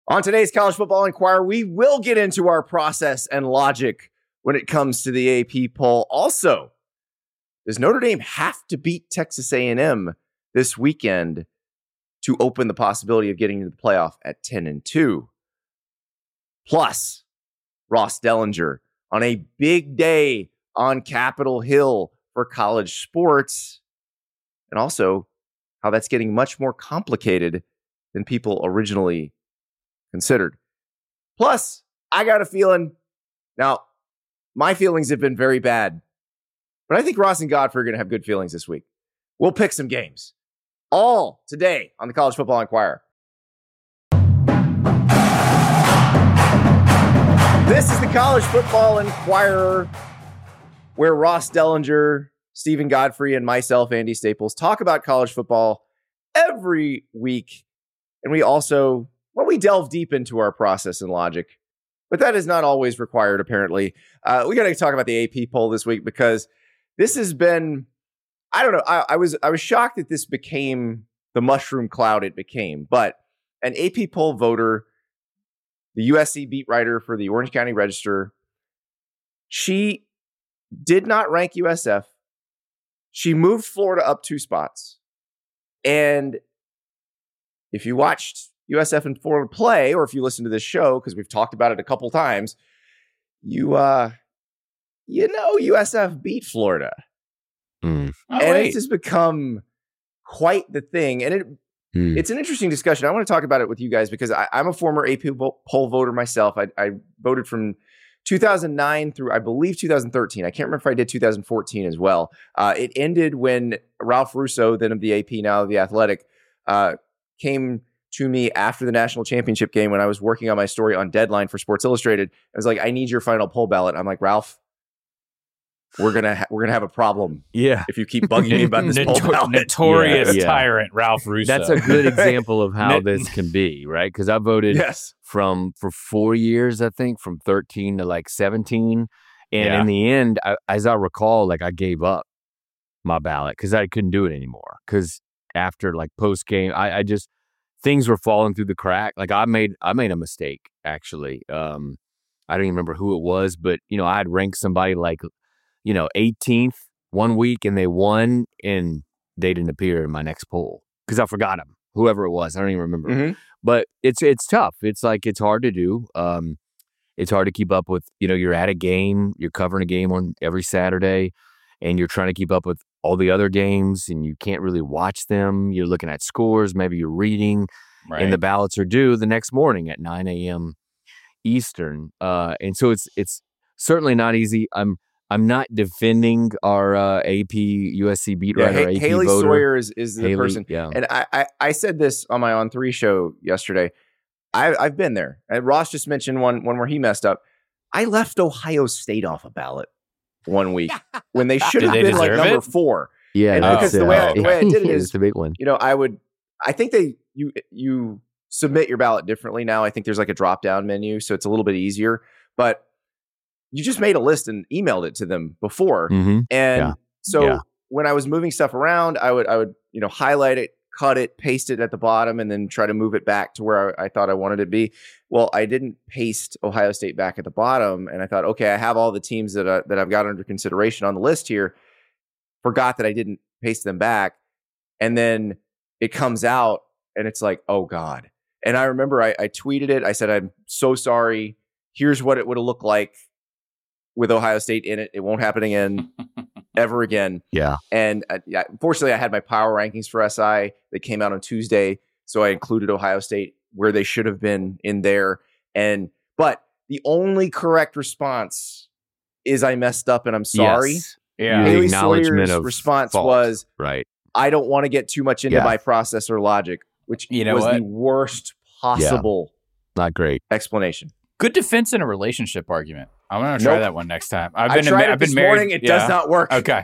On today's College Football Inquirer, we will get into our process and logic when it comes to the AP poll. Also, does Notre Dame have to beat Texas A&M this weekend to open the possibility of getting into the playoff at 10-2? Plus, Ross Dellenger on a big day on Capitol Hill for college sports, and also how that's getting much more complicated than people originally considered. Plus, I got a feeling, now, my feelings have been very bad, but I think Ross and Godfrey are going to have good feelings this week. We'll pick some games. All today on the College Football Inquirer. This is the College Football Inquirer, where Ross Dellenger, Stephen Godfrey, and myself, Andy Staples, talk about college football every week. And we also, we delve deep into our process and logic. But that is not always required, apparently. We got to talk about the AP poll this week because this has been, I don't know, I was shocked that this became the mushroom cloud it became. But an AP poll voter, the USC beat writer for the Orange County Register, she did not rank USF. She moved Florida up 2 spots. And if you watched USF and Florida play, or if you listen to this show, because we've talked about it a couple times, you know USF beat Florida. It's just become quite the thing. And it's an interesting discussion. I want to talk about it with you guys because I'm a former AP poll voter myself. I voted from 2009 through, I believe, 2013. I can't remember if I did 2014 as well. It ended when Ralph Russo, then of the AP, now of the Athletic, came to me after the national championship game when I was working on my story on Deadline for Sports Illustrated. I was like, I need your final poll ballot. I'm like, Ralph, we're gonna have a problem. Yeah, if you keep bugging me about this poll ballot. Notorious tyrant Ralph Russo. That's a good example of how this can be, right? Because I voted for 4 years, I think, from 13 to like 17, and in the end, as I recall, I gave up my ballot because I couldn't do it anymore. Because after post game, I just things were falling through the crack. I made a mistake actually. I don't even remember who it was, but I had ranked somebody 18th one week and they won and they didn't appear in my next poll because I forgot them, whoever it was. I don't even remember. Mm-hmm. But it's tough. It's it's hard to do. It's hard to keep up with, you're at a game, you're covering a game on every Saturday and you're trying to keep up with all the other games and you can't really watch them. You're looking at scores, maybe you're reading, and the ballots are due the next morning at 9 a.m. Eastern. And so it's certainly not easy. I'm not defending our AP USC beat writer, AP Haley voter. Sawyer is the person. Yeah. And I said this on my On 3 show yesterday. I've been there. And Ross just mentioned one where he messed up. I left Ohio State off a ballot one week when they should have been number 4. Yeah, and because the way I did it is, it's a big one. I think you submit your ballot differently now. I think there's a drop down menu, so it's a little bit easier. But you just made a list and emailed it to them before. Mm-hmm. And so when I was moving stuff around, I would highlight it, cut it, paste it at the bottom, and then try to move it back to where I thought I wanted it to be. Well, I didn't paste Ohio State back at the bottom, and I thought, okay, I have all the teams that I've got under consideration on the list here. Forgot that I didn't paste them back, and then it comes out, and it's like, oh God. And I remember I tweeted it. I said, I'm so sorry. Here's what it would have looked like with Ohio State in it. It won't happen again, ever again. Yeah. And unfortunately, I had my power rankings for SI that came out on Tuesday, so I included Ohio State where they should have been in there. But the only correct response is I messed up and I'm sorry. Yes. Yeah. Haley Sawyer's response was, I don't want to get too much into my process or logic, which was the worst possible not great explanation. Good defense in a relationship argument. I'm going to try that one next time. I've been married. Morning, it does not work. Okay.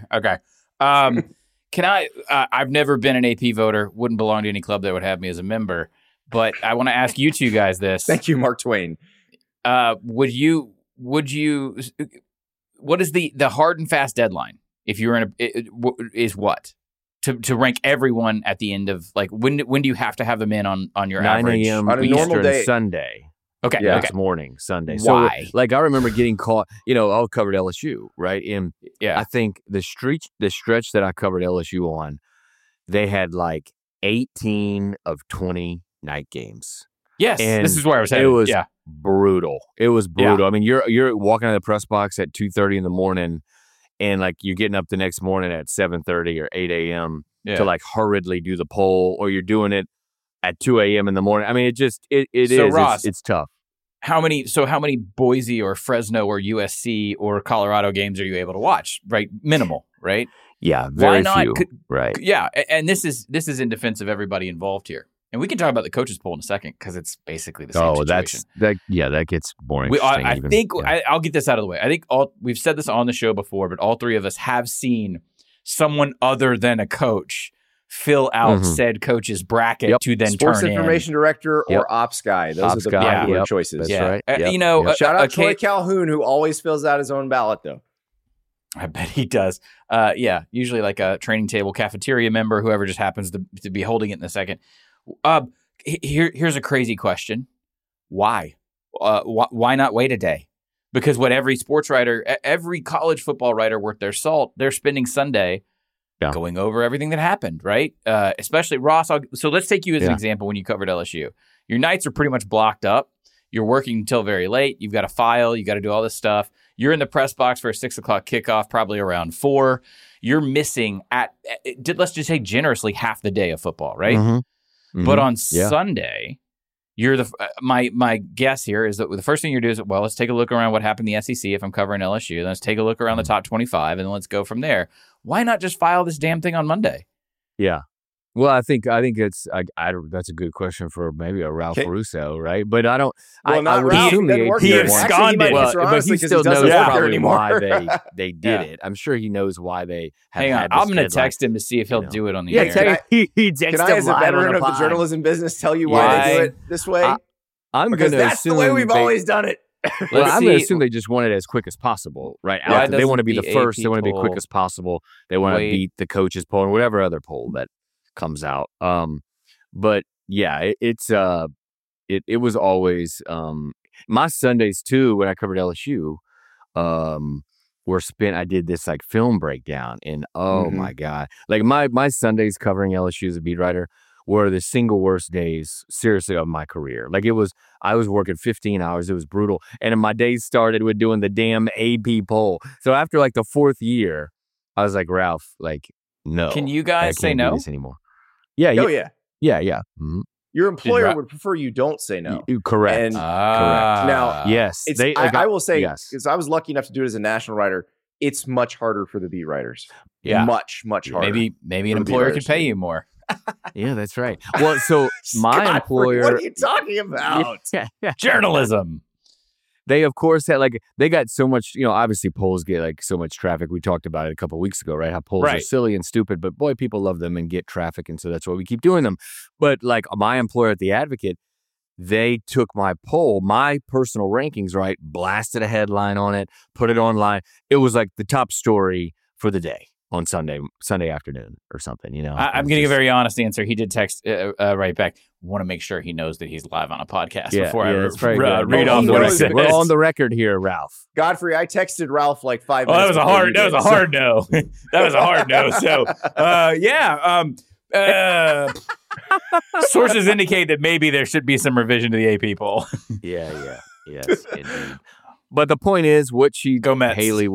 Can I? I've never been an AP voter. Wouldn't belong to any club that would have me as a member. But I want to ask you two guys this. Thank you, Mark Twain. Would you? What is the hard and fast deadline? If you're in is what? to rank everyone at the end of like when do you have to have them in on your 9 average a.m. on a Eastern normal day? Sunday. Okay, next morning Sunday. Why? So like I remember getting caught. I covered LSU, right? And yeah, I think the stretch that I covered LSU on, they had like 18 of 20 night games. Yes, and this is where I was headed. It was yeah. brutal. It was brutal. Yeah. I mean, you're walking out of the press box at 2:30 in the morning, and like you're getting up the next morning at 7:30 or 8 a.m. to like hurriedly do the poll, or you're doing it at 2 a.m. in the morning. I mean, it so is. Ross, it's tough. How many Boise or Fresno or USC or Colorado games are you able to watch? Right, minimal, right? Yeah, very Why not? few. Right. Yeah, and this is in defense of everybody involved here. And we can talk about the coaches poll in a second because it's basically the same situation. That gets boring. I'll get this out of the way. I think we've said this on the show before, but all three of us have seen someone other than a coach fill out said coach's bracket to then Sports turn information director or ops guy. Those are the popular choices. That's right. Shout out Troy Calhoun, who always fills out his own ballot, though. I bet he does. Usually like a training table cafeteria member, whoever just happens to be holding it in a second. Here's a crazy question. Why? Why not wait a day? Because what every sports writer, every college football writer worth their salt, they're spending Sunday going over everything that happened, right? Especially Ross. So let's take you as an example when you covered LSU. Your nights are pretty much blocked up. You're working until very late. You've got to file. You got to do all this stuff. You're in the press box for a 6 o'clock kickoff, probably around 4. You're missing let's just say generously half the day of football, right? Mm-hmm. But on Sunday, you're my guess here is that the first thing you do is, well, let's take a look around what happened in the SEC if I'm covering LSU. Then let's take a look around the top 25, and then let's go from there. Why not just file this damn thing on Monday? Yeah. Well, I think it's that's a good question for maybe a Ralph Russo, right? But I don't. Well, I would Ralph, assume he absconded. But he still knows probably why they did it. I'm sure he knows why they. Hang on, I'm going to text him to see if he'll do it on the air. Can I, as a veteran of the journalism business, tell you why they do it this way? I'm going to that's the way we've always done it. Well, I'm going to assume they just want it as quick as possible, right? They want to be the first. They want to be quick as possible. They want to beat the coaches poll or whatever other poll that comes out. But yeah, it was always my Sundays too when I covered LSU were spent. I did this like film breakdown, and my God, like my Sundays covering LSU as a beat writer were the single worst days, seriously, of my career. Like I was working 15 hours. It was brutal. And my days started with doing the damn AP poll. So after like the 4th year, I was like, Ralph, like, no. Can you guys say no? Do this anymore. Yeah. Yeah. Mm-hmm. Your employer would prefer you don't say no. Correct. And, correct. Now, yes. I will say, because I was lucky enough to do it as a national writer, it's much harder for the beat writers. Yeah. Much harder. Maybe an employer could pay you more. Yeah, that's right. Well, so my employer. What are you talking about? Journalism. They, of course, they got so much, obviously polls get like so much traffic. We talked about it a couple of weeks ago, right? How polls are silly and stupid, but boy, people love them and get traffic. And so that's why we keep doing them. But like my employer at The Advocate, they took my poll, my personal rankings, right? Blasted a headline on it, put it online. It was like the top story for the day on Sunday afternoon or something, I'm getting a very honest answer. He did text right back. Want to make sure he knows that he's live on a podcast before I read off what I said. We're on the record here, Ralph. Godfrey, I texted Ralph like 5 minutes. That was a hard no. That was a hard no. So, sources indicate that maybe there should be some revision to the AP poll. Yes, indeed. But the point is, Haley,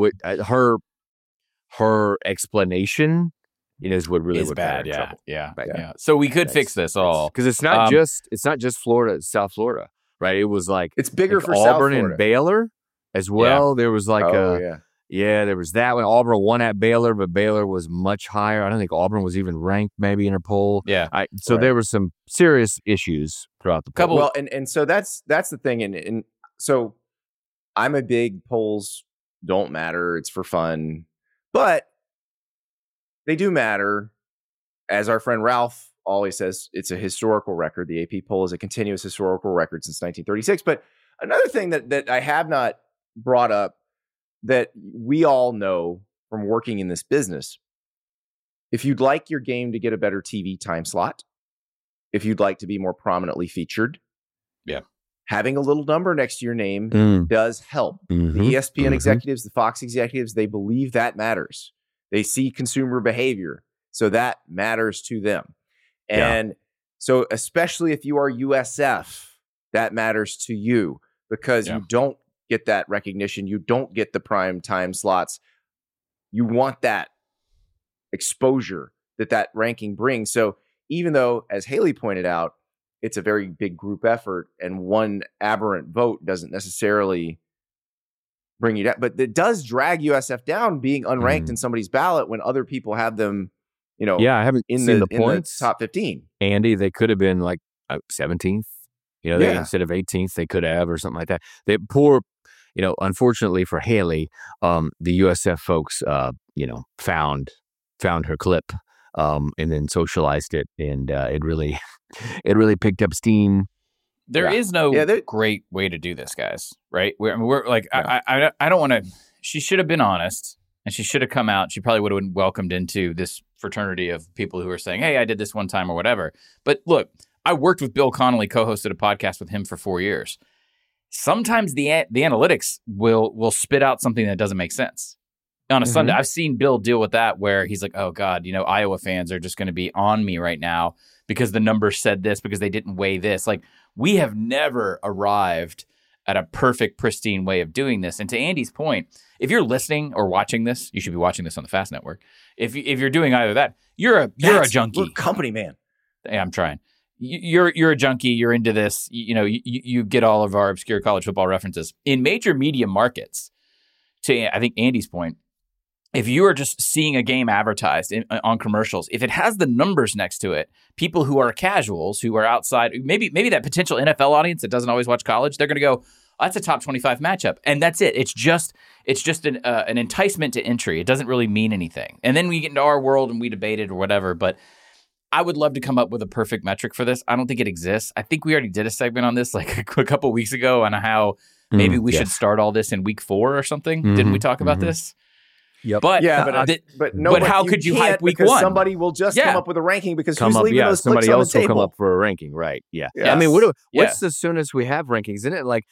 her explanation, is what really is would bad. Her in trouble. Yeah. So we could fix this all because it's not just Florida, South Florida, right? It was like it's bigger for Auburn South Florida. And Baylor as well. Yeah. There was like there was that one. Auburn won at Baylor, but Baylor was much higher. I don't think Auburn was even ranked maybe in a poll. Yeah. So there were some serious issues throughout the poll. Well, and so that's the thing, and so I'm a big polls don't matter. It's for fun. But they do matter. As our friend Ralph always says, it's a historical record. The AP poll is a continuous historical record since 1936. But another thing that I have not brought up that we all know from working in this business if you'd like your game to get a better TV time slot, if you'd like to be more prominently featured, having a little number next to your name does help. The ESPN executives, the Fox executives, they believe that matters. They see consumer behavior, so that matters to them. And so especially if you are USF, that matters to you because you don't get that recognition. You don't get the prime time slots. You want that exposure that ranking brings. So even though, as Haley pointed out, it's a very big group effort and one aberrant vote doesn't necessarily bring you down, but it does drag USF down being unranked in somebody's ballot when other people have them, I haven't seen the points. In the top 15. Andy, they could have been like 17th, instead of 18th, they could have, or something like that. They unfortunately for Haley, the USF folks, found her clip, and then socialized it, and it really picked up steam. There is no great way to do this, guys. Right? We're like, I don't want to. She should have been honest, and she should have come out. She probably would have been welcomed into this fraternity of people who are saying, "Hey, I did this one time" or whatever. But look, I worked with Bill Connolly, co-hosted a podcast with him for 4 years. Sometimes the analytics will spit out something that doesn't make sense. On a Sunday, I've seen Bill deal with that where he's like, oh, God, Iowa fans are just going to be on me right now because the numbers said this, because they didn't weigh this. Like, we have never arrived at a perfect, pristine way of doing this. And to Andy's point, if you're listening or watching this, you should be watching this on the Fast Network. If you're doing either that, you're a junkie. We're a company, man. Yeah, I'm trying. You're a junkie. You're into this. You get all of our obscure college football references. In major media markets, to I think Andy's point, if you are just seeing a game advertised on commercials, if it has the numbers next to it, people who are casuals, who are outside, maybe that potential NFL audience that doesn't always watch college, they're going to go, oh, that's a top 25 matchup. And that's it. It's just an enticement to entry. It doesn't really mean anything. And then we get into our world and we debate it or whatever. But I would love to come up with a perfect metric for this. I don't think it exists. I think we already did a segment on this like a couple weeks ago on how maybe we should start all this in week 4 or something. Didn't we talk about this? Yep. But how could you hype week 1? Somebody will just come up with a ranking because who's leaving those somebody clicks on else the will table? come up for a ranking, right? Yeah. Yes. I mean, what's the soonest we have rankings? Isn't it like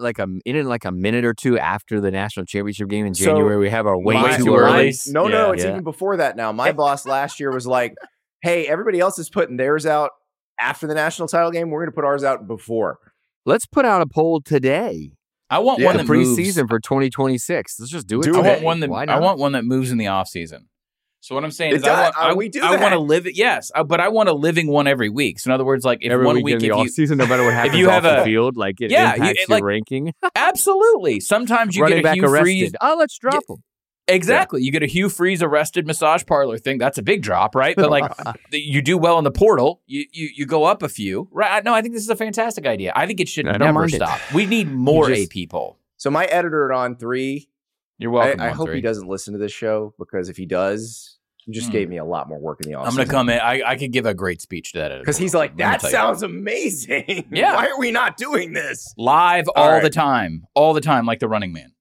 a minute or two after the national championship game in January? We have our way too early. No, it's even before that now. My boss last year was like, "Hey, everybody else is putting theirs out after the national title game. We're going to put ours out before." Let's put out a poll today. I want one that moves. Preseason for 2026. Let's just do it. I want one that moves in the off season. So what I'm saying is, I want to live it. Yes, but I want a living one every week. So in other words, like if every 1 week in the off season, no matter what happens off the field, like it impacts your ranking. Absolutely. Sometimes you Running get a Hugh arrested. Freeze. Oh, let's drop them. Exactly. Yeah. You get a Hugh Freeze arrested massage parlor thing. That's a big drop, right? But like you do well in the portal, you go up a few. Right? No, I think this is a fantastic idea. I think it should never stop. We need more AP people. So my editor at On3, you're welcome. I hope he doesn't listen to this show because if he does, he just gave me a lot more work in the office. I'm going to come in. I could give a great speech to that editor. Because he's like, that sounds amazing. Yeah. Why are we not doing this? Live all the time, like the Running Man.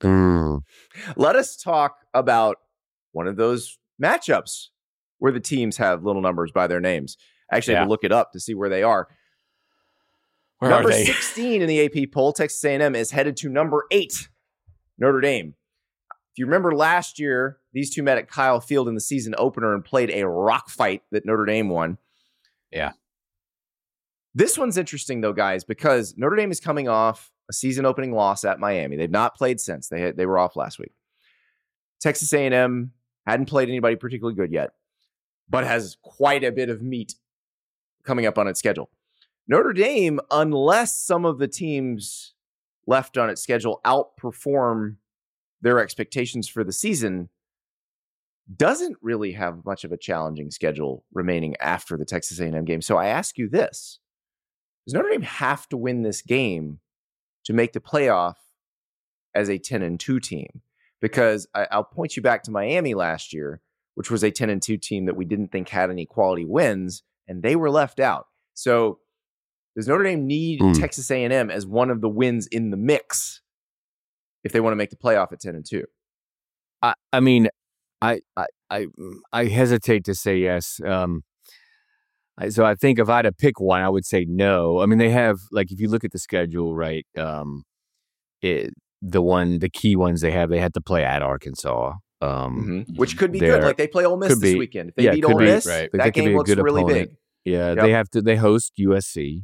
Let us talk about one of those matchups where the teams have little numbers by their names. I actually had to look it up to see where they are. Where number are they? 16 in the AP poll, Texas A&M is headed to number 8, Notre Dame. If you remember last year, these two met at Kyle Field in the season opener and played a rock fight that Notre Dame won. Yeah. This one's interesting, though, guys, because Notre Dame is coming off a season opening loss at Miami. They've not played since. They were off last week. Texas A&M hadn't played anybody particularly good yet, but has quite a bit of meat coming up on its schedule. Notre Dame, unless some of the teams left on its schedule outperform their expectations for the season, doesn't really have much of a challenging schedule remaining after the Texas A&M game. So I ask you this. Does Notre Dame have to win this game to make the playoff as a 10-2 team? Because I'll point you back to Miami last year, which was a 10-2 team that we didn't think had any quality wins, and they were left out. So does Notre Dame need Texas A&M as one of the wins in the mix if they want to make the playoff at 10-2? I mean, I I hesitate to say yes. So I think if I had to pick one, I would say no. I mean, they have, like, if you look at the schedule, right? The key ones they had to play at Arkansas, which could be good. Like, they play Ole Miss this weekend. If they beat Ole Miss, that game looks really big. Yeah, they host USC.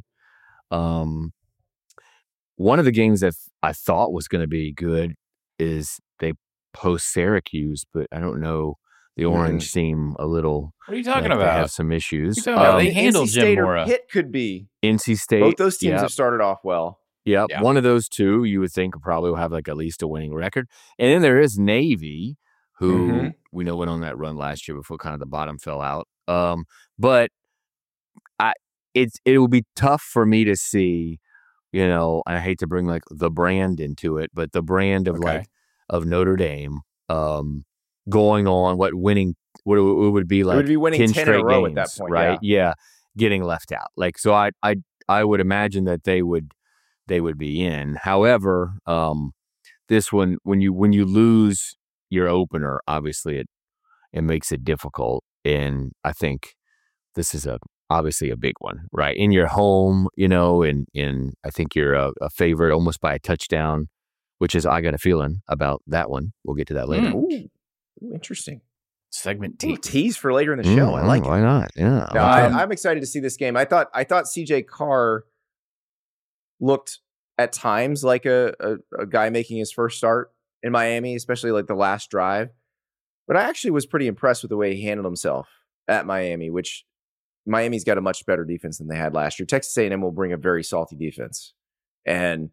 One of the games that I thought was going to be good is they host Syracuse, but I don't know. The Orange seem a little. What are you talking like about? They have some issues. They handle NC State or Pitt could be. NC State. Both those teams have started off well. Yep. One of those two you would think probably will have like at least a winning record. And then there is Navy, who we know went on that run last year before kind of the bottom fell out. But it will be tough for me to see, I hate to bring like the brand into it, but the brand of of Notre Dame going on what it would be like. It would be winning 10 in a row games, at that point, right? Yeah, getting left out. Like, so I would imagine that they would be in. However, this one, when you lose your opener, obviously it makes it difficult. And I think this is obviously a big one, right? In your home, and I think you're a favorite almost by a touchdown, which is, I got a feeling about that one. We'll get to that later. Ooh, interesting. Segment tease for later in the show. I like it. Why not? Yeah. No, I'm excited to see this game. I thought CJ Carr looked at times like a guy making his first start in Miami, especially like the last drive. But I actually was pretty impressed with the way he handled himself at Miami, which Miami's got a much better defense than they had last year. Texas A&M will bring a very salty defense. And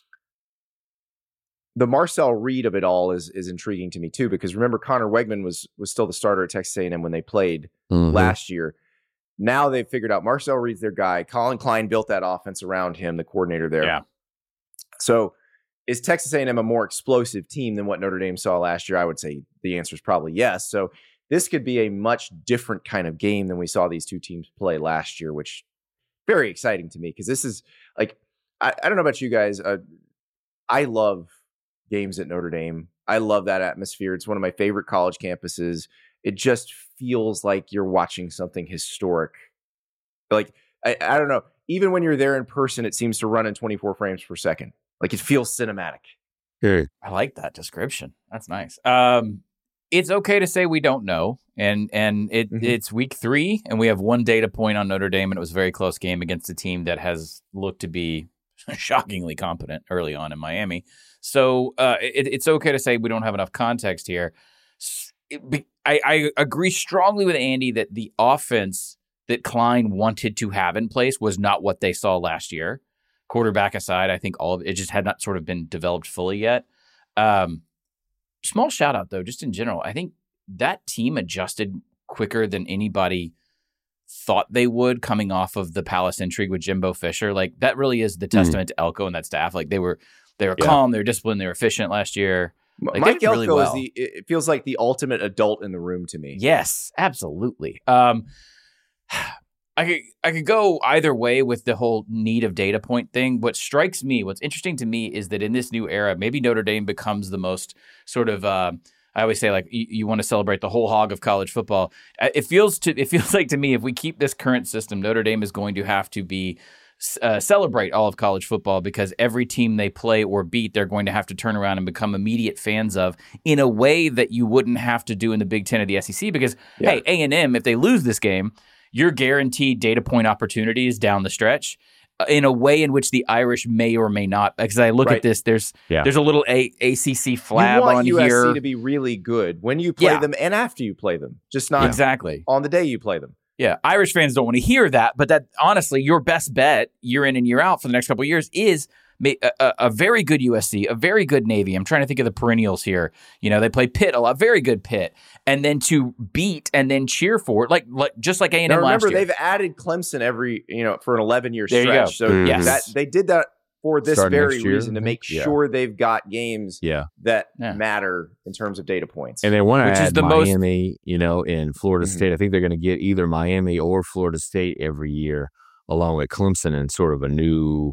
the Marcel Reed of it all is intriguing to me too, because remember, Connor Wegman was still the starter at Texas A&M when they played last year. Now they've figured out Marcel Reed's their guy. Colin Klein built that offense around him, the coordinator there. Yeah. So is Texas A&M a more explosive team than what Notre Dame saw last year? I would say the answer is probably yes. So this could be a much different kind of game than we saw these two teams play last year, which very exciting to me, because this is like, I don't know about you guys. I love games at Notre Dame. I love that atmosphere. It's one of my favorite college campuses. It just feels like you're watching something historic. Like, I don't know. Even when you're there in person, it seems to run in 24 frames per second. Like, it feels cinematic. Hey. I like that description. That's nice. It's okay to say we don't know. And it's week 3, and we have one data point on Notre Dame, and it was a very close game against a team that has looked to be shockingly competent early on in Miami. So it's okay to say we don't have enough context here. I agree strongly with Andy that the offense that Klein wanted to have in place was not what they saw last year. Quarterback aside, I think all of it just had not sort of been developed fully yet. Small shout out though, just in general. I think that team adjusted quicker than anybody thought they would coming off of the Palace intrigue with Jimbo Fisher. Like, that really is the testament to Elko and that staff. Like, they were calm, they were disciplined, they were efficient last year. Like, Mike Elko really it feels like the ultimate adult in the room to me. Yes, absolutely. I could go either way with the whole need of data point thing. What's interesting to me is that in this new era, maybe Notre Dame becomes the most sort of, I always say, like, you want to celebrate the whole hog of college football. It feels like to me, if we keep this current system, Notre Dame is going to have to be celebrate all of college football, because every team they play or beat, they're going to have to turn around and become immediate fans of, in a way that you wouldn't have to do in the Big Ten or the SEC. Because hey, A&M, if they lose this game, you're guaranteed data point opportunities down the stretch in a way in which the Irish may or may not. Because I look at this, there's a little ACC flab on here. You want USC to be really good when you play them and after you play them, just not exactly on the day you play them. Yeah, Irish fans don't want to hear that, but that honestly, your best bet year in and year out for the next couple of years is a very good USC, a very good Navy. I'm trying to think of the perennials here. They play Pitt a lot, very good Pitt, and then to beat and then cheer for it, like just like A&M last year. Remember, they've added Clemson for an 11-year stretch. There you go. So that they did that for this very reason, to make sure they've got games that matter in terms of data points. And they want to add Miami, in Florida State. I think they're going to get either Miami or Florida State every year, along with Clemson, in sort of a new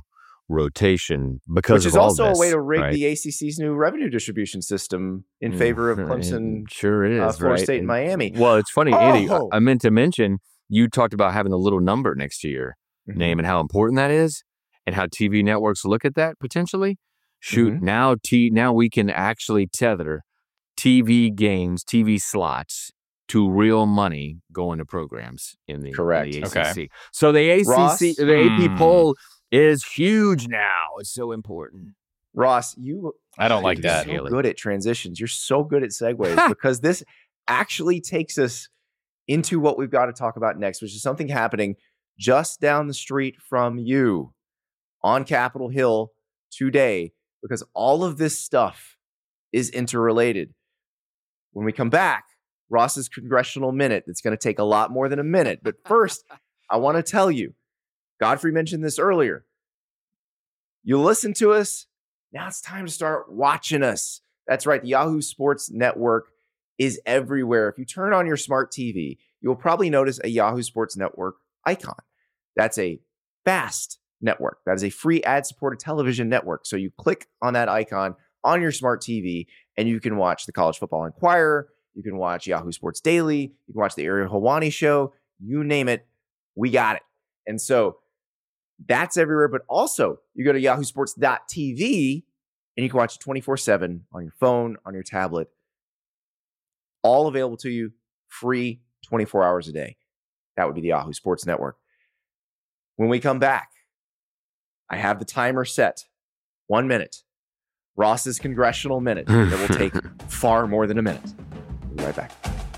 rotation because which is of all also this, a way to rig right? the ACC's new revenue distribution system in favor of Clemson. Sure is, Florida right? State and Miami. Well, it's funny, Andy. I meant to mention you talked about having the little number next to your name and how important that is, and how TV networks look at that potentially. Shoot, now we can actually tether TV games, TV slots to real money going to programs in the ACC. Okay. So the ACC, Ross, the AP poll is huge now. It's so important. Ross, I don't like that. You're so good at transitions. You're so good at segues because this actually takes us into what we've got to talk about next, which is something happening just down the street from you on Capitol Hill today, because all of this stuff is interrelated. When we come back, Ross's Congressional Minute. It's going to take a lot more than a minute. But first, I want to tell you, Godfrey mentioned this earlier. You listen to us. Now it's time to start watching us. That's right. The Yahoo Sports Network is everywhere. If you turn on your smart TV, you'll probably notice a Yahoo Sports Network icon. That's a FAST network. That is a free ad-supported television network. So you click on that icon on your smart TV, and you can watch the College Football Inquirer. You can watch Yahoo Sports Daily. You can watch the Ariel Helwani Show. You name it, we got it. And so that's everywhere. But also, you go to yahoosports.tv, and you can watch it 24/7 on your phone, on your tablet. All available to you, free, 24 hours a day. That would be the Yahoo Sports Network. When we come back, I have the timer set. 1 minute. Ross's Congressional Minute. That will take far more than a minute. We'll be right back.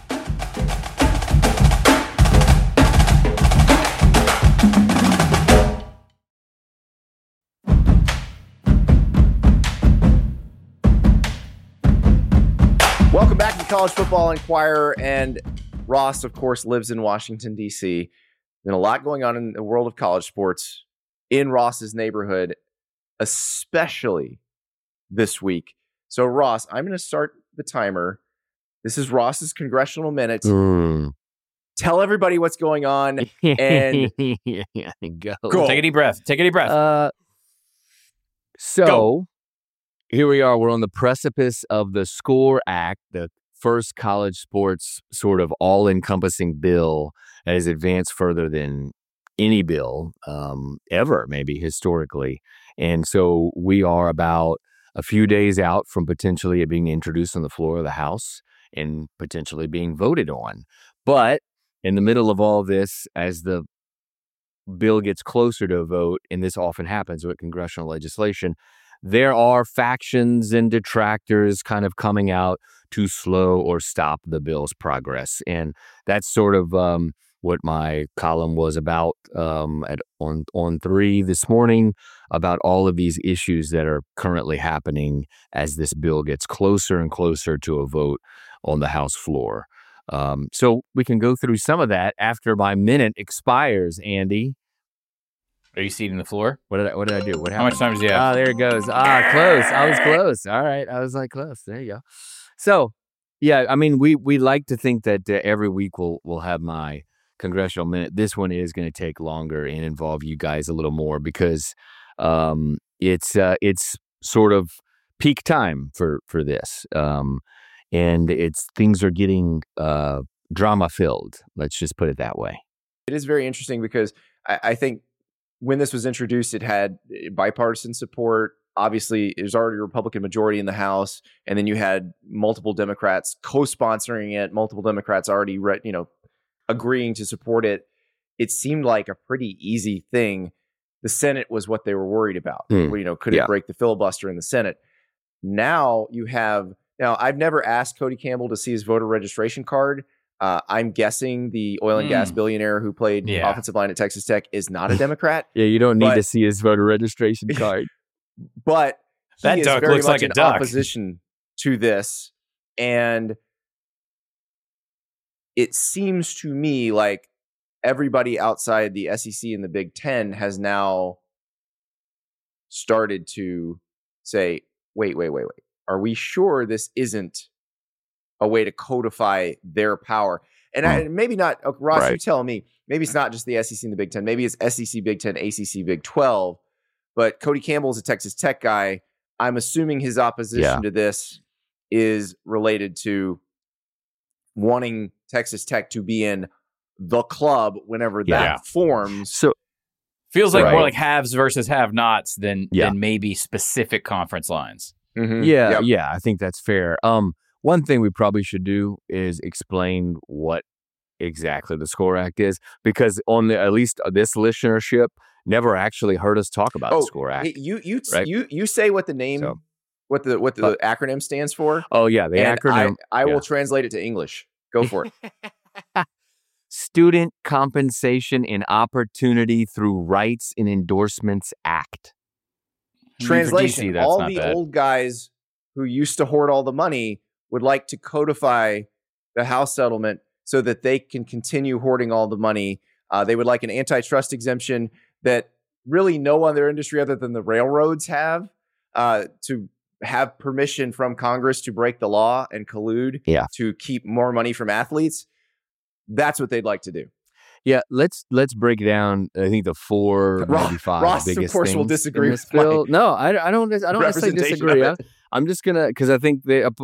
Welcome back to College Football Inquirer. And Ross, of course, lives in Washington, D.C. Been a lot going on in the world of college sports in Ross's neighborhood, especially this week. So, Ross, I'm going to start the timer. This is Ross's Congressional Minute. Tell everybody what's going on and go. Take a deep breath. Here we are. We're on the precipice of the SCORE Act, the first college sports sort of all-encompassing bill that has advanced further than any bill ever, maybe historically. And so we are about a few days out from potentially it being introduced on the floor of the House and potentially being voted on. But in the middle of all this, as the bill gets closer to a vote, and this often happens with congressional legislation, there are factions and detractors kind of coming out to slow or stop the bill's progress. And that's sort of what my column was about on 3 this morning, about all of these issues that are currently happening as this bill gets closer and closer to a vote on the House floor. So we can go through some of that after my minute expires, Andy. Are you seating the floor? What did I do? What happened? How much time does he have? There it goes. Close. I was close. All right. I was like close. There you go. So, yeah, I mean, we like to think that every week we'll have my Congressional Minute. This one is going to take longer and involve you guys a little more because it's sort of peak time for this. And things are getting drama filled. Let's just put it that way. It is very interesting because I think when this was introduced, it had bipartisan support. Obviously, there's already a Republican majority in the House, and then you had multiple Democrats co-sponsoring it, multiple Democrats already agreeing to support it. It seemed like a pretty easy thing. The Senate was what they were worried about. Could it break the filibuster in the Senate? Now I've never asked Cody Campbell to see his voter registration card. I'm guessing the oil and gas billionaire who played offensive line at Texas Tech is not a Democrat. Yeah, you don't need to see his voter registration card. But that he duck is very looks much like a in duck. opposition to this. And it seems to me like everybody outside the SEC and the Big Ten has now started to say, wait. Are we sure this isn't a way to codify their power? And maybe not, Ross, you tell me, maybe it's not just the SEC and the Big Ten. Maybe it's SEC, Big Ten, ACC, Big 12. But Cody Campbell is a Texas Tech guy. I'm assuming his opposition to this is related to wanting Texas Tech to be in the club whenever that forms. So feels like more like haves versus have-nots than maybe specific conference lines. Mm-hmm. Yeah, I think that's fair. One thing we probably should do is explain what exactly the SCORE Act is, because at least this listenership never actually heard us talk about the SCORE Act. You say what the name, what the acronym stands for. Oh yeah, the acronym. I will translate it to English. Go for it. Student Compensation and Opportunity Through Rights and Endorsements Act. Translation: all the old guys who used to hoard all the money would like to codify the House settlement so that they can continue hoarding all the money. They would like an antitrust exemption that really no other industry other than the railroads have, to have permission from Congress to break the law and collude to keep more money from athletes. That's what they'd like to do. Yeah, let's break down. I think the 4, maybe 5 Ross, biggest of course, things will disagree with bill. No, I don't necessarily disagree. I'm just gonna, because I think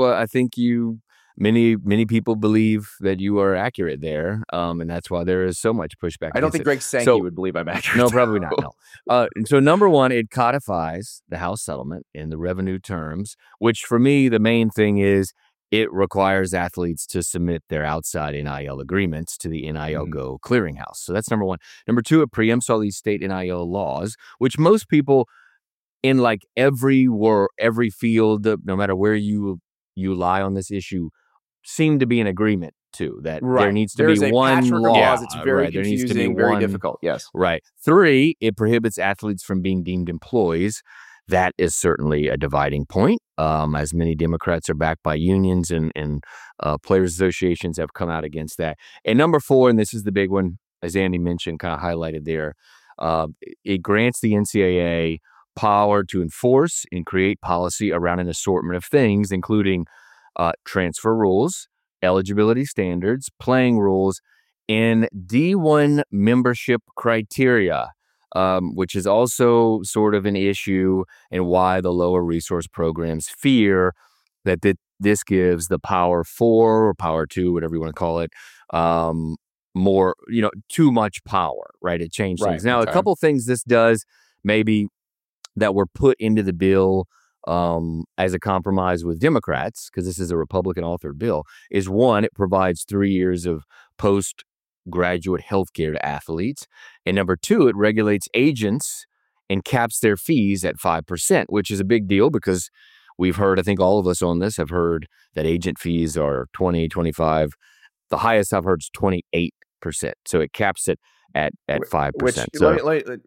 many people believe that you are accurate there, and that's why there is so much pushback. I don't think Greg Sankey would believe I'm accurate. No, probably not. No. So number one, it codifies the House settlement in the revenue terms, which for me the main thing is it requires athletes to submit their outside NIL agreements to the NIL Go clearinghouse. So that's number one. Number two, it preempts all these state NIL laws, which most people in like every field, no matter where you lie on this issue, seem to be in agreement to that. There needs to be one law. It's very confusing, there needs to be very difficult. Yes. Right. 3, it prohibits athletes from being deemed employees. That is certainly a dividing point, as many Democrats are backed by unions and players' associations have come out against that. And number 4, and this is the big one, as Andy mentioned, kind of highlighted there, it grants the NCAA power to enforce and create policy around an assortment of things, including transfer rules, eligibility standards, playing rules, and D1 membership criteria. Which is also sort of an issue, and why the lower resource programs fear that this gives the Power 4 or Power 2, whatever you want to call it, more, too much power, right? It changed things. Now, a couple things this does maybe that were put into the bill as a compromise with Democrats, because this is a Republican-authored bill, is one, it provides 3 years of postgraduate health care to athletes. And number 2, it regulates agents and caps their fees at 5%, which is a big deal because we've heard, I think all of us on this have heard that agent fees are 20, 25. The highest I've heard is 28%. So it caps it at 5%.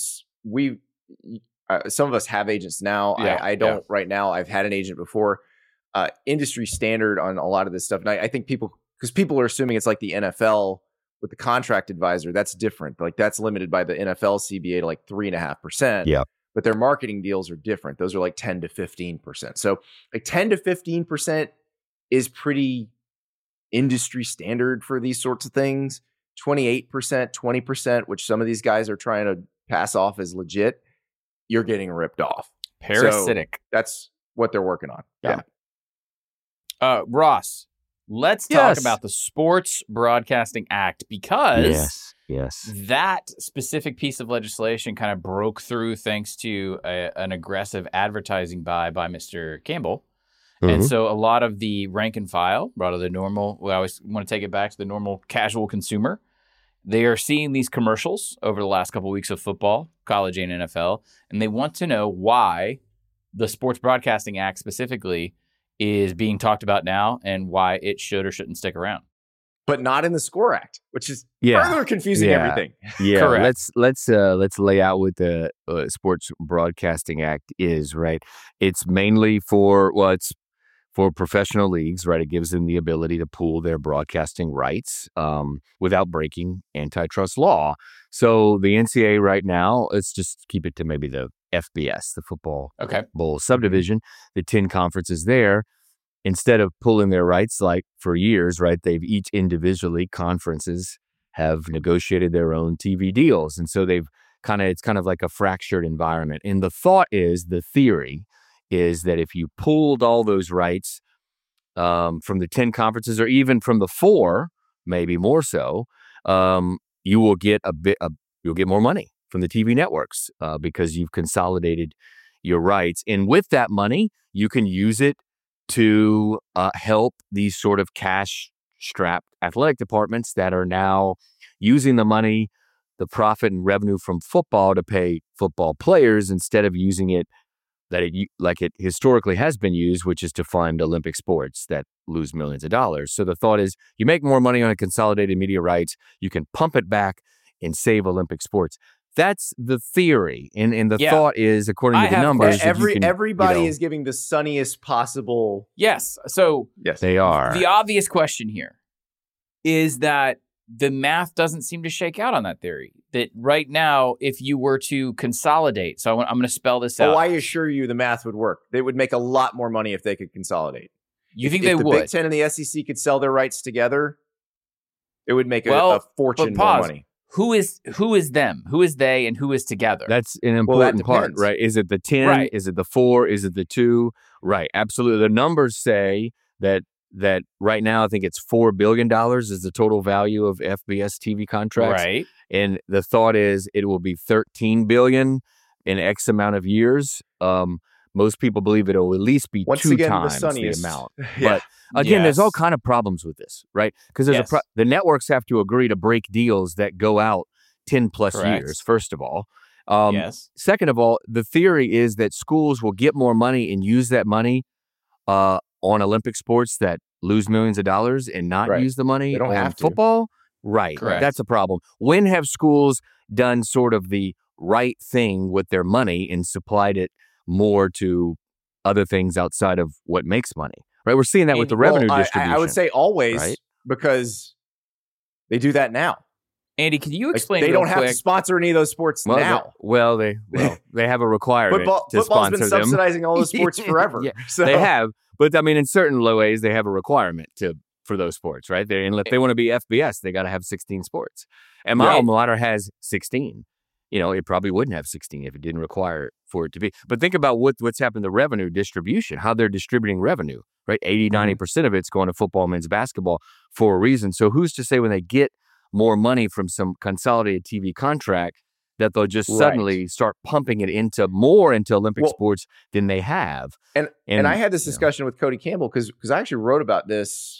Some of us have agents now. I don't right now. I've had an agent before. Industry standard on a lot of this stuff. And I think people are assuming it's like the NFL with the contract advisor. That's different. Like that's limited by the NFL CBA to like 3.5%. Yeah. But their marketing deals are different. Those are like 10 to 15%. So like 10 to 15% is pretty industry standard for these sorts of things. 28%, 20%, which some of these guys are trying to pass off as legit, you're getting ripped off. Parasitic. So that's what they're working on. Yeah. Ross, let's talk about the Sports Broadcasting Act, because that specific piece of legislation kind of broke through thanks to an aggressive advertising buy by Mr. Campbell. And so a lot of the rank and file, a lot of the normal, we always want to take it back to the normal casual consumer, they are seeing these commercials over the last couple of weeks of football, college and NFL, and they want to know why the Sports Broadcasting Act specifically is being talked about now and why it should or shouldn't stick around. But not in the SCORE Act, which is further confusing everything. Yeah, correct. Let's lay out what the Sports Broadcasting Act is, right? It's mainly it's for professional leagues, right? It gives them the ability to pool their broadcasting rights without breaking antitrust law. So the NCAA right now, let's just keep it to maybe the FBS, the Football Bowl subdivision, the 10 conferences there. Instead of pulling their rights like for years, right, they've each individually, conferences have negotiated their own TV deals. And so they've it's kind of like a fractured environment. And the theory is that if you pooled all those rights from the 10 conferences, or even from the 4, maybe more so, you will get you'll get more money from the TV networks because you've consolidated your rights. And with that money, you can use it to help these sort of cash-strapped athletic departments that are now using the money, the profit and revenue from football, to pay football players, instead of using it like it historically has been used, which is to fund Olympic sports that lose millions of dollars. So the thought is, you make more money on a consolidated media rights, you can pump it back and save Olympic sports. That's the theory, and the thought is, according to the numbers, everybody is giving the sunniest possible. Yes, so yes, they are. The obvious question here is that the math doesn't seem to shake out on that theory. That right now, if you were to consolidate, so I'm going to spell this out. Oh, I assure you, the math would work. They would make a lot more money if they could consolidate. You think if they would? The Big Ten and the SEC could sell their rights together, it would make a fortune more money. Who is them? Who is they? And who is together? That's an important part, right? Is it the 10? Right. Is it the 4? Is it the 2? Right. Absolutely. The numbers say that right now, I think it's $4 billion is the total value of FBS TV contracts. Right. And the thought is it will be $13 billion in X amount of years. Most people believe it will at least be two times the amount. Yeah. But again, there's all kind of problems with this, right? Because the networks have to agree to break deals that go out 10 plus years, first of all. Second of all, the theory is that schools will get more money and use that money on Olympic sports that lose millions of dollars and not use the money on football. Right. Correct. That's a problem. When have schools done sort of the right thing with their money and supplied it more to other things outside of what makes money? Right. We're seeing that with the revenue distribution. I would say always, because they do that now. Andy, can you explain? They don't have to sponsor any of those sports now. They have a requirement to football's sponsor been subsidizing all those sports forever. So. They have, but I mean, in certain ways, they have a requirement for those sports, right? And if they want to be FBS, they got to have 16 sports. And my alma mater has 16. It probably wouldn't have 16 if it didn't require for it to be. But think about what's happened to revenue distribution, how they're distributing revenue, right? 80-90% of it's going to football, men's basketball for a reason. So who's to say when they get more money from some consolidated TV contract that they'll just suddenly start pumping it into Olympic sports than they have? And I had this discussion with Cody Campbell because I actually wrote about this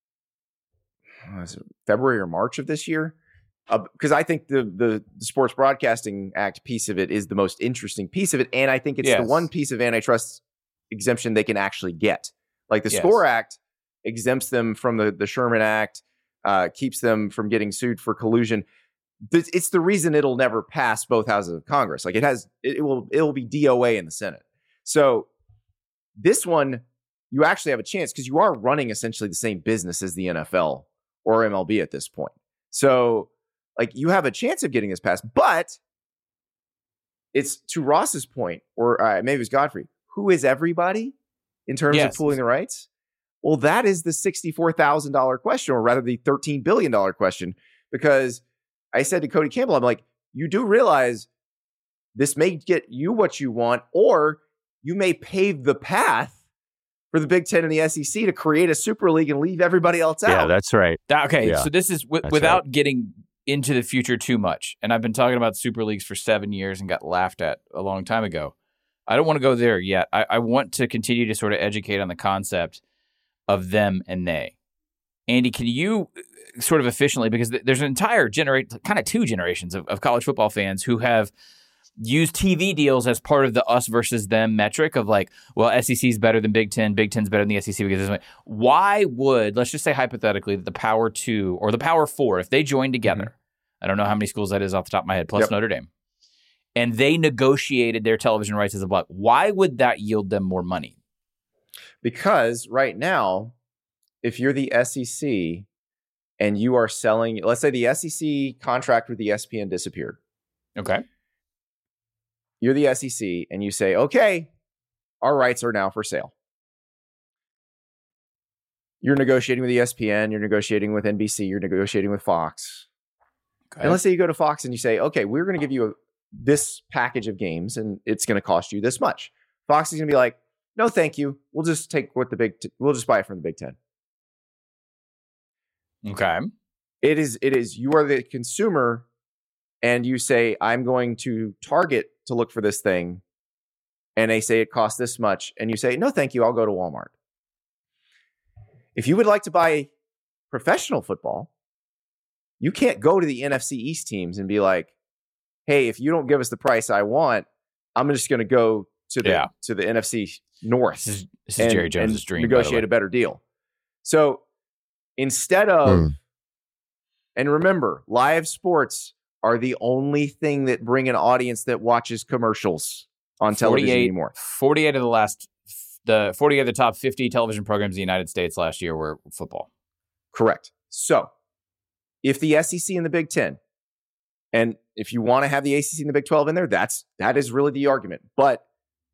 February or March of this year. Because I think the Sports Broadcasting Act piece of it is the most interesting piece of it. And I think it's the one piece of antitrust exemption they can actually get. Like the SCORE Act exempts them from the Sherman Act, keeps them from getting sued for collusion. It's the reason it'll never pass both houses of Congress. Like it will be DOA in the Senate. So this one, you actually have a chance because you are running essentially the same business as the NFL or MLB at this point. So like you have a chance of getting this passed, but it's to Ross's point, or maybe it was Godfrey, who is everybody in terms of pooling the rights? Well, that is the $64,000 question, or rather the $13 billion question, because I said to Cody Campbell, I'm like, you do realize this may get you what you want, or you may pave the path for the Big Ten and the SEC to create a super league and leave everybody else out. Yeah, that's right. So this is without getting into the future too much. And I've been talking about super leagues for 7 years and got laughed at a long time ago. I don't want to go there yet. I want to continue to sort of educate on the concept of them and they. Andy, can you sort of efficiently, because there's an entire kind of two generations of college football fans who have used TV deals as part of the us versus them metric of like, well, SEC is better than Big Ten, Big Ten's better than the SEC because this way. Why would, let's just say hypothetically, that the Power 2 or the Power 4, if they joined together, I don't know how many schools that is off the top of my head, plus Notre Dame, and they negotiated their television rights as a block, why would that yield them more money? Because right now, if you're the SEC and you are selling, let's say the SEC contract with ESPN disappeared. Okay. You're the SEC and you say, okay, our rights are now for sale. You're negotiating with ESPN, you're negotiating with NBC, you're negotiating with Fox. Okay. And let's say you go to Fox and you say, okay, we're going to give you this package of games and it's going to cost you this much. Fox is going to be like, no, thank you. We'll just take what we'll just buy it from the Big Ten. Okay. It is, you are the consumer and you say, I'm going to Target to look for this thing. And they say it costs this much. And you say, no, thank you. I'll go to Walmart. If you would like to buy professional football, you can't go to the NFC East teams and be like, hey, if you don't give us the price I want, I'm just going to go to the NFC North. This is Jerry Jones' dream. Negotiate a better deal. So instead of, and remember, live sports are the only thing that bring an audience that watches commercials on television anymore. 48 of the top 50 television programs in the United States last year were football. Correct. So if the SEC and the Big Ten, and if you want to have the ACC and the Big 12 in there, that is really the argument. But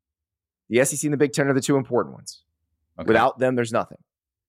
the SEC and the Big Ten are the two important ones. Okay. Without them, there's nothing.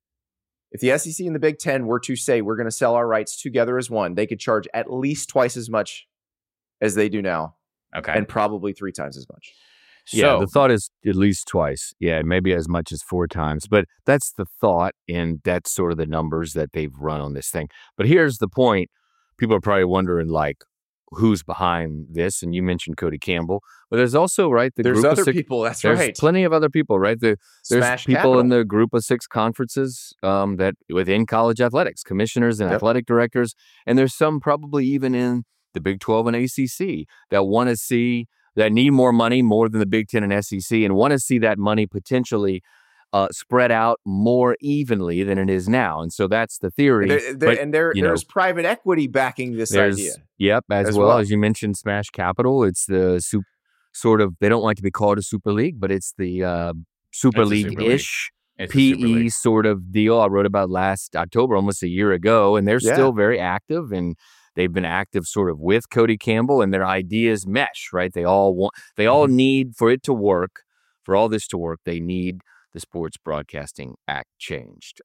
If the SEC and the Big Ten were to say we're going to sell our rights together as one, they could charge at least twice as much as they do now. Okay. And probably 3 times as much. Yeah, the thought is at least twice. Yeah, maybe as much as 4 times. But that's the thought, and that's sort of the numbers that they've run on this thing. But here's the point. People are probably wondering, like, who's behind this? And you mentioned Cody Campbell. But there's also, right, there's other people. That's right. There's plenty of other people, right? There's Smash people Capital. in the Group of 6 conferences that within college athletics, commissioners and athletic directors. And there's some probably even in the Big 12 and ACC that want to see, that need more money more than the Big 10 and SEC, and want to see that money potentially spread out more evenly than it is now. And so that's the theory. There's private equity backing this idea. Yep, as well as you mentioned, Smash Capital. It's the sort of, they don't like to be called a Super League, but it's the Super League-ish PE sort of deal I wrote about last October, almost a year ago, and they're still very active, and they've been active sort of with Cody Campbell, and their ideas mesh, right? They all need, for it to work, for all this to work, they need the Sports Broadcasting Act changed.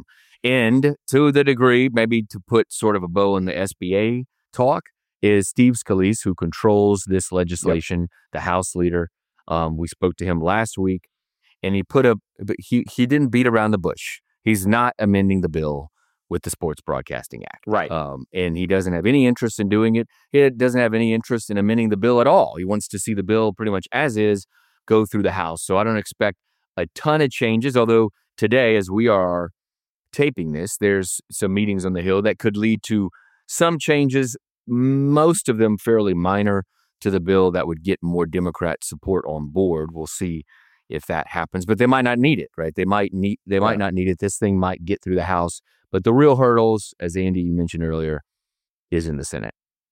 And to the degree, maybe to put sort of a bow in the SBA talk, is Steve Scalise, who controls this legislation, the House leader. We spoke to him last week, and he didn't beat around the bush. He's not amending the bill with the Sports Broadcasting Act. Right. And he doesn't have any interest in doing it. He doesn't have any interest in amending the bill at all. He wants to see the bill pretty much as is go through the House. So I don't expect a ton of changes, although today, as we are taping this, there's some meetings on the Hill that could lead to some changes, most of them fairly minor, to the bill that would get more Democrat support on board. We'll see if that happens, but they might not need it, right? They might not need it. This thing might get through the House, but the real hurdles, as Andy, you mentioned earlier, is in the Senate.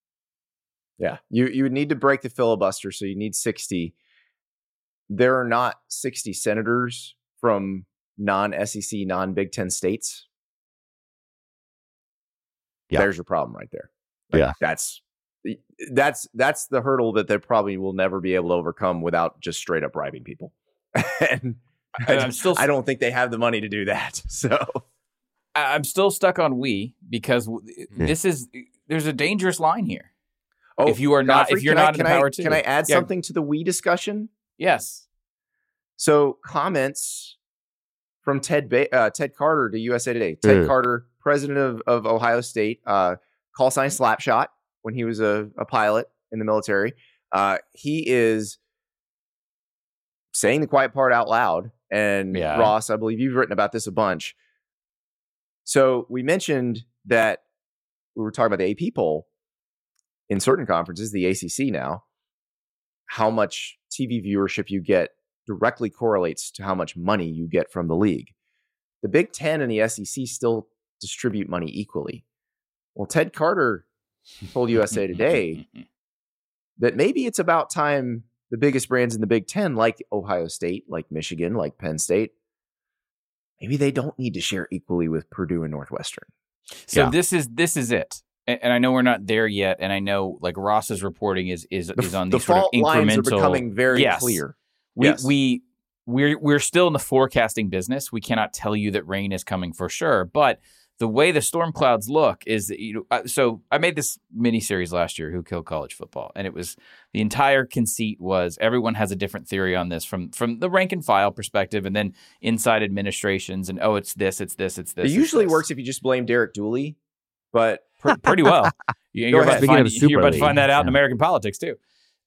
Yeah, you would need to break the filibuster, so you need 60. There are not 60 senators from non-SEC, non-Big Ten states. Yeah. There's your problem right there. That's the hurdle that they probably will never be able to overcome without just straight up bribing people. And I don't think they have the money to do that. So I'm still stuck on we, because there's a dangerous line here. Oh, if you're not in the power too. Can I add something to the we discussion? Yes. So comments from Ted Carter to USA Today. Ted Carter, president of Ohio State, call sign Slapshot when he was a pilot in the military. He is saying the quiet part out loud. And Ross, I believe you've written about this a bunch. So we mentioned that we were talking about the AP poll in certain conferences, the ACC now, how much TV viewership you get directly correlates to how much money you get from the league. The Big Ten and the SEC still distribute money equally. Well, Ted Carter told USA Today that maybe it's about time the biggest brands in the Big Ten, like Ohio State, like Michigan, like Penn State, maybe they don't need to share equally with Purdue and Northwestern. So this is it. And I know we're not there yet, and I know like Ross's reporting is on these sort of incremental lines are becoming very clear. We're still in the forecasting business. We cannot tell you that rain is coming for sure, but the way the storm clouds look is that, so I made this mini series last year, Who Killed College Football? And it was, the entire conceit was everyone has a different theory on this from the rank and file perspective, and then inside administrations, and it's this. It usually works if you just blame Derek Dooley, but pretty well. You're about to find that out in American politics too.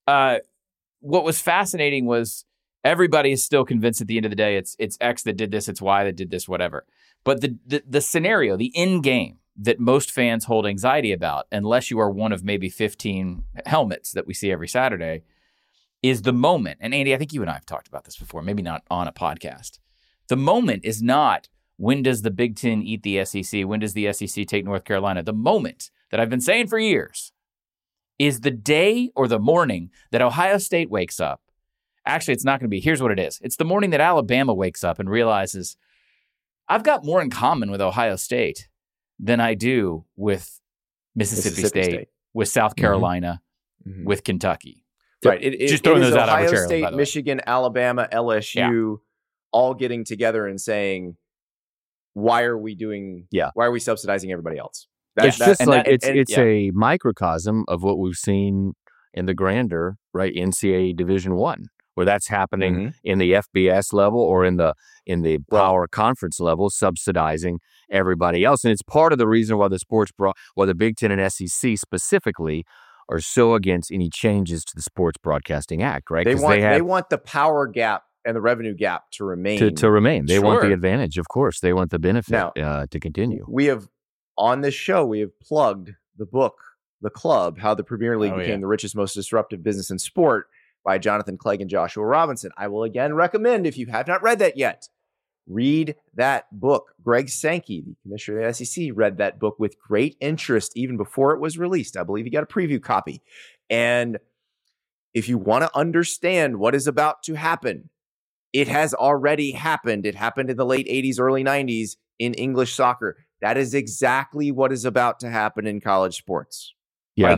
What was fascinating was everybody is still convinced at the end of the day it's X that did this, it's Y that did this, whatever. But the scenario, the end game that most fans hold anxiety about, unless you are one of maybe 15 helmets that we see every Saturday, is the moment. And Andy, I think you and I have talked about this before, maybe not on a podcast. The moment is not, when does the Big Ten eat the SEC? When does the SEC take North Carolina? The moment that I've been saying for years is the day or the morning that Ohio State wakes up. Actually, it's not going to be. Here's what it is. It's the morning that Alabama wakes up and realizes, I've got more in common with Ohio State than I do with Mississippi State, with South Carolina, with Kentucky. Right. Just throwing those out arbitrarily. Ohio State, Michigan, Alabama, LSU, all getting together and saying, why are we subsidizing everybody else? It's a microcosm of what we've seen in the grander, right, NCAA Division I, where that's happening in the FBS level or in the power conference level, subsidizing everybody else. And it's part of the reason why the Big Ten and SEC specifically are so against any changes to the Sports Broadcasting Act, right? They want the power gap and the revenue gap to remain. They want the advantage, of course. They want the benefit to continue. On this show, we have plugged the book, The Club, How the Premier League Became the Richest, Most Disruptive Business in Sport by Jonathan Clegg and Joshua Robinson. I will again recommend, if you have not read that yet, read that book. Greg Sankey, the commissioner of the SEC, read that book with great interest even before it was released. I believe he got a preview copy. And if you want to understand what is about to happen, it has already happened. It happened in the late 80s, early 90s in English soccer. That is exactly what is about to happen in college sports. Yeah,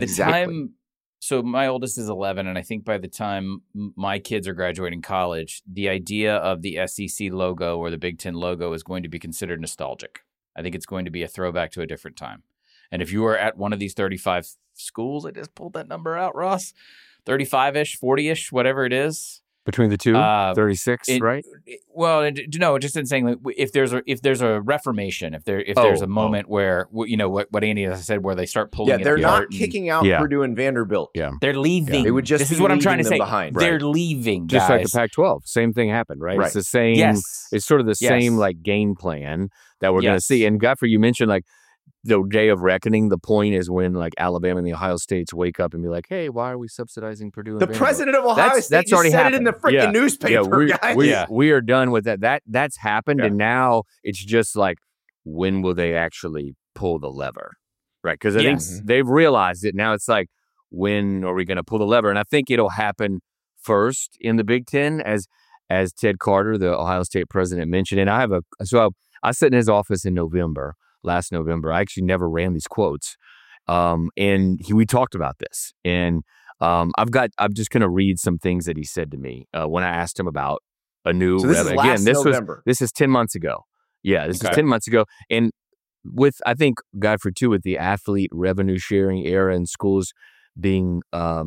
so my oldest is 11, and I think by the time my kids are graduating college, the idea of the SEC logo or the Big Ten logo is going to be considered nostalgic. I think it's going to be a throwback to a different time. And if you are at one of these 35 schools, I just pulled that number out, Ross, 35-ish, 40-ish, whatever it is. Between the two, 36, right? Well, no, just in saying, like, if there's a reformation, if there's a moment where, what Andy has said, where they start pulling. Yeah, they're not kicking out Purdue and Vanderbilt. Yeah, they're leaving. They would just. This is what I'm trying to say. Behind. They're leaving, guys. Just like the Pac-12, same thing happened, right? It's the same. Yes. It's sort of the same like game plan that we're going to see. And Godfrey, you mentioned like the day of reckoning. The point is when like Alabama and the Ohio States wake up and be like, "Hey, why are we subsidizing Purdue?" And the president of Ohio State just already said it in the freaking newspaper. We are done with that. That's happened, and now it's just like, when will they actually pull the lever, right? Because I think they've realized it now. It's like, when are we going to pull the lever? And I think it'll happen first in the Big Ten, as Ted Carter, the Ohio State president, mentioned. And I sat in his office in last November. I actually never ran these quotes. We talked about this. And I'm just going to read some things that he said to me when I asked him about a new. So this is 10 months ago. Yeah, this is 10 months ago. And I think, Godfrey, too, with the athlete revenue sharing era in schools being,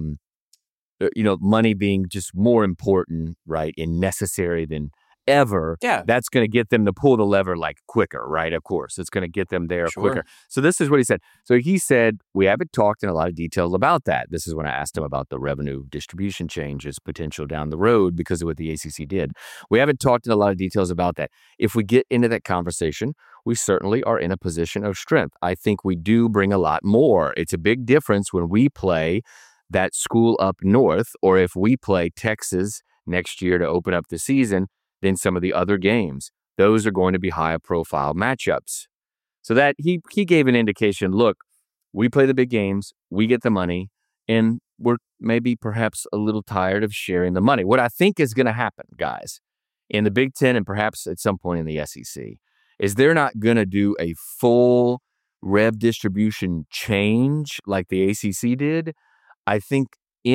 money being just more important, right, and necessary than ever, that's going to get them to pull the lever like quicker, right? Of course, it's going to get them there quicker. So this is what he said. So he said, we haven't talked in a lot of detail about that. This is when I asked him about the revenue distribution changes potential down the road because of what the ACC did. We haven't talked in a lot of details about that. If we get into that conversation, we certainly are in a position of strength. I think we do bring a lot more. It's a big difference when we play that school up north, or if we play Texas next year to open up the season, than some of the other games. Those are going to be higher profile matchups. So that he gave an indication, look, we play the big games, we get the money, and we're maybe perhaps a little tired of sharing the money. What I think is going to happen, guys, in the Big Ten and perhaps at some point in the SEC, is they're not going to do a full rev distribution change like the ACC did. I think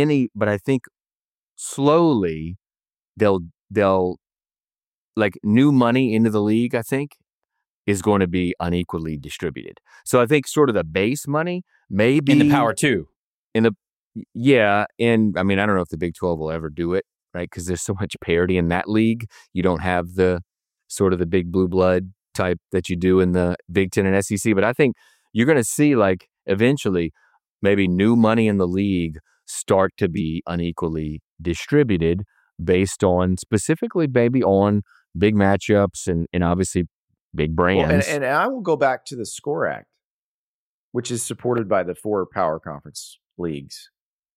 slowly they'll like new money into the league, I think, is going to be unequally distributed. So I think sort of the base money may be in the Power 2. And I mean, I don't know if the Big 12 will ever do it, right? Because there's so much parity in that league. You don't have the sort of the big blue blood type that you do in the Big 10 and SEC. But I think you're going to see like eventually maybe new money in the league start to be unequally distributed based on specifically maybe on big matchups and obviously big brands. Well, and I will go back to the SCORE Act, which is supported by the 4 power conference leagues.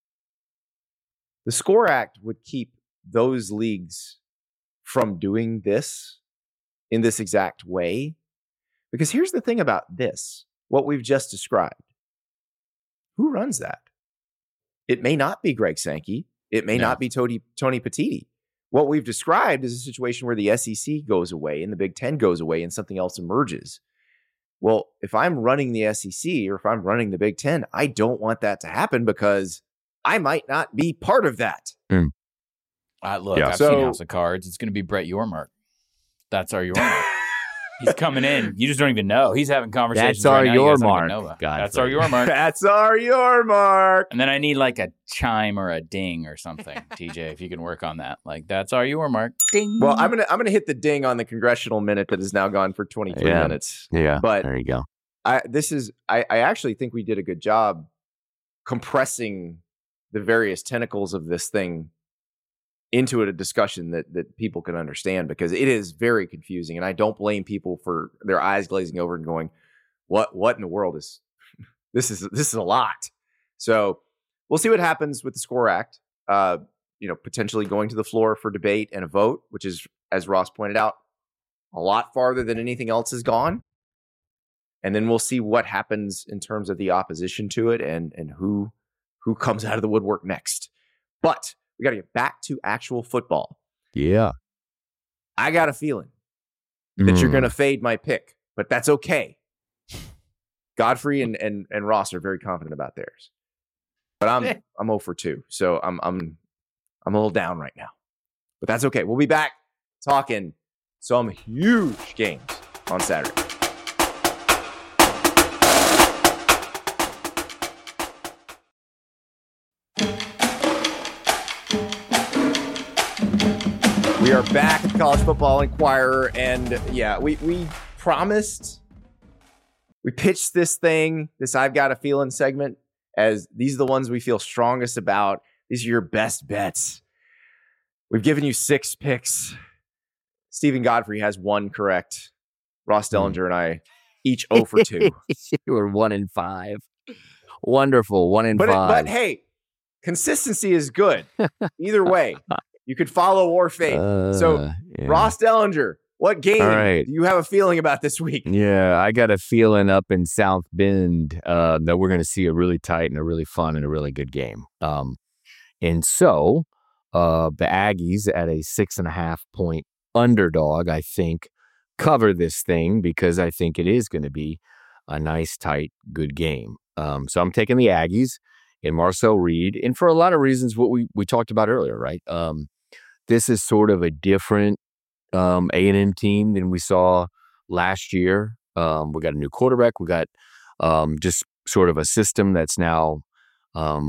The SCORE Act would keep those leagues from doing this in this exact way. Because here's the thing about this, what we've just described. Who runs that? It may not be Greg Sankey. It may not be Tony Petitti. What we've described is a situation where the SEC goes away and the Big Ten goes away and something else emerges. Well, if I'm running the SEC or if I'm running the Big Ten, I don't want that to happen because I might not be part of that. Look, I've seen House of Cards. It's going to be Brett Yormark. That's our Yormark. He's coming in. You just don't even know. He's having conversations. That's our Yormark. That's our Yormark. That's our Yormark. And then I need like a chime or a ding or something, TJ, if you can work on that. Like, that's our Yormark. Ding. Well, I'm gonna hit the ding on the congressional minute that is now gone for 23 minutes. Yeah, but there you go. I actually think we did a good job compressing the various tentacles of this thing into a discussion that people can understand, because it is very confusing. And I don't blame people for their eyes glazing over and going, what in the world is this is a lot. So we'll see what happens with the SCORE Act, potentially going to the floor for debate and a vote, which is, as Ross pointed out, a lot farther than anything else has gone. And then we'll see what happens in terms of the opposition to it and who comes out of the woodwork next. But we got to get back to actual football. Yeah. I got a feeling that you're going to fade my pick, but that's okay. Godfrey and Ross are very confident about theirs. But I'm 0 for 2. So I'm a little down right now. But that's okay. We'll be back talking some huge games on Saturday. We are back at the College Football Inquirer, and we promised, we pitched this thing, this I've Got a Feeling segment, as these are the ones we feel strongest about. These are your best bets. We've given you 6 picks. Stephen Godfrey has 1 correct. Ross Dellinger and I each 0 for 2. You were 1 in 5. Wonderful, 1 in 5. But hey, consistency is good. Either way. You could follow or fade. Ross Dellinger, what game do you have a feeling about this week? Yeah, I got a feeling up in South Bend that we're going to see a really tight and a really fun and a really good game. And so the Aggies at a 6.5 point underdog, I think, cover this thing because I think it is going to be a nice, tight, good game. So I'm taking the Aggies and Marcel Reed, and for a lot of reasons, what we talked about earlier, right? This is sort of a different A&M team than we saw last year. We got a new quarterback. We got just sort of a system that's now, a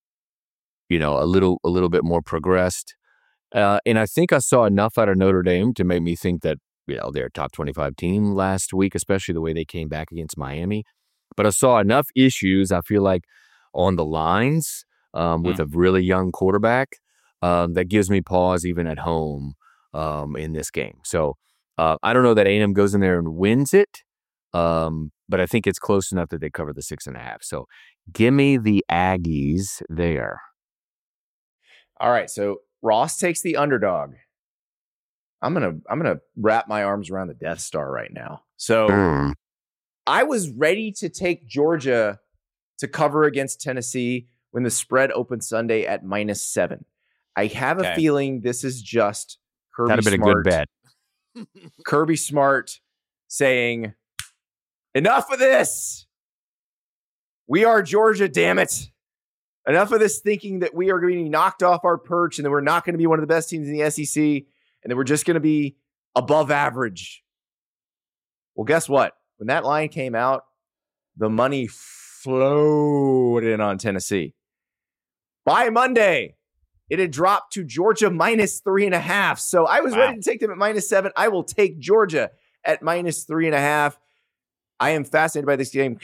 little bit more progressed. And I think I saw enough out of Notre Dame to make me think that, they're a top 25 team last week, especially the way they came back against Miami. But I saw enough issues, I feel like, on the lines with a really young quarterback that gives me pause even at home in this game. So I don't know that A&M goes in there and wins it, but I think it's close enough that they cover the 6.5. So give me the Aggies there. All right, so Ross takes the underdog. I'm gonna wrap my arms around the Death Star right now. So I was ready to take Georgia to cover against Tennessee when the spread opened Sunday at -7. I have a feeling this is just Kirby Smart. That'd have been a good bet. Kirby Smart saying, enough of this. We are Georgia, damn it. Enough of this thinking that we are going to be knocked off our perch and that we're not going to be one of the best teams in the SEC and that we're just going to be above average. Well, guess what? When that line came out, the money flowed in on Tennessee. By Monday, it had dropped to Georgia -3.5. So I was ready to take them at -7. I will take Georgia at -3.5. I am fascinated by this game.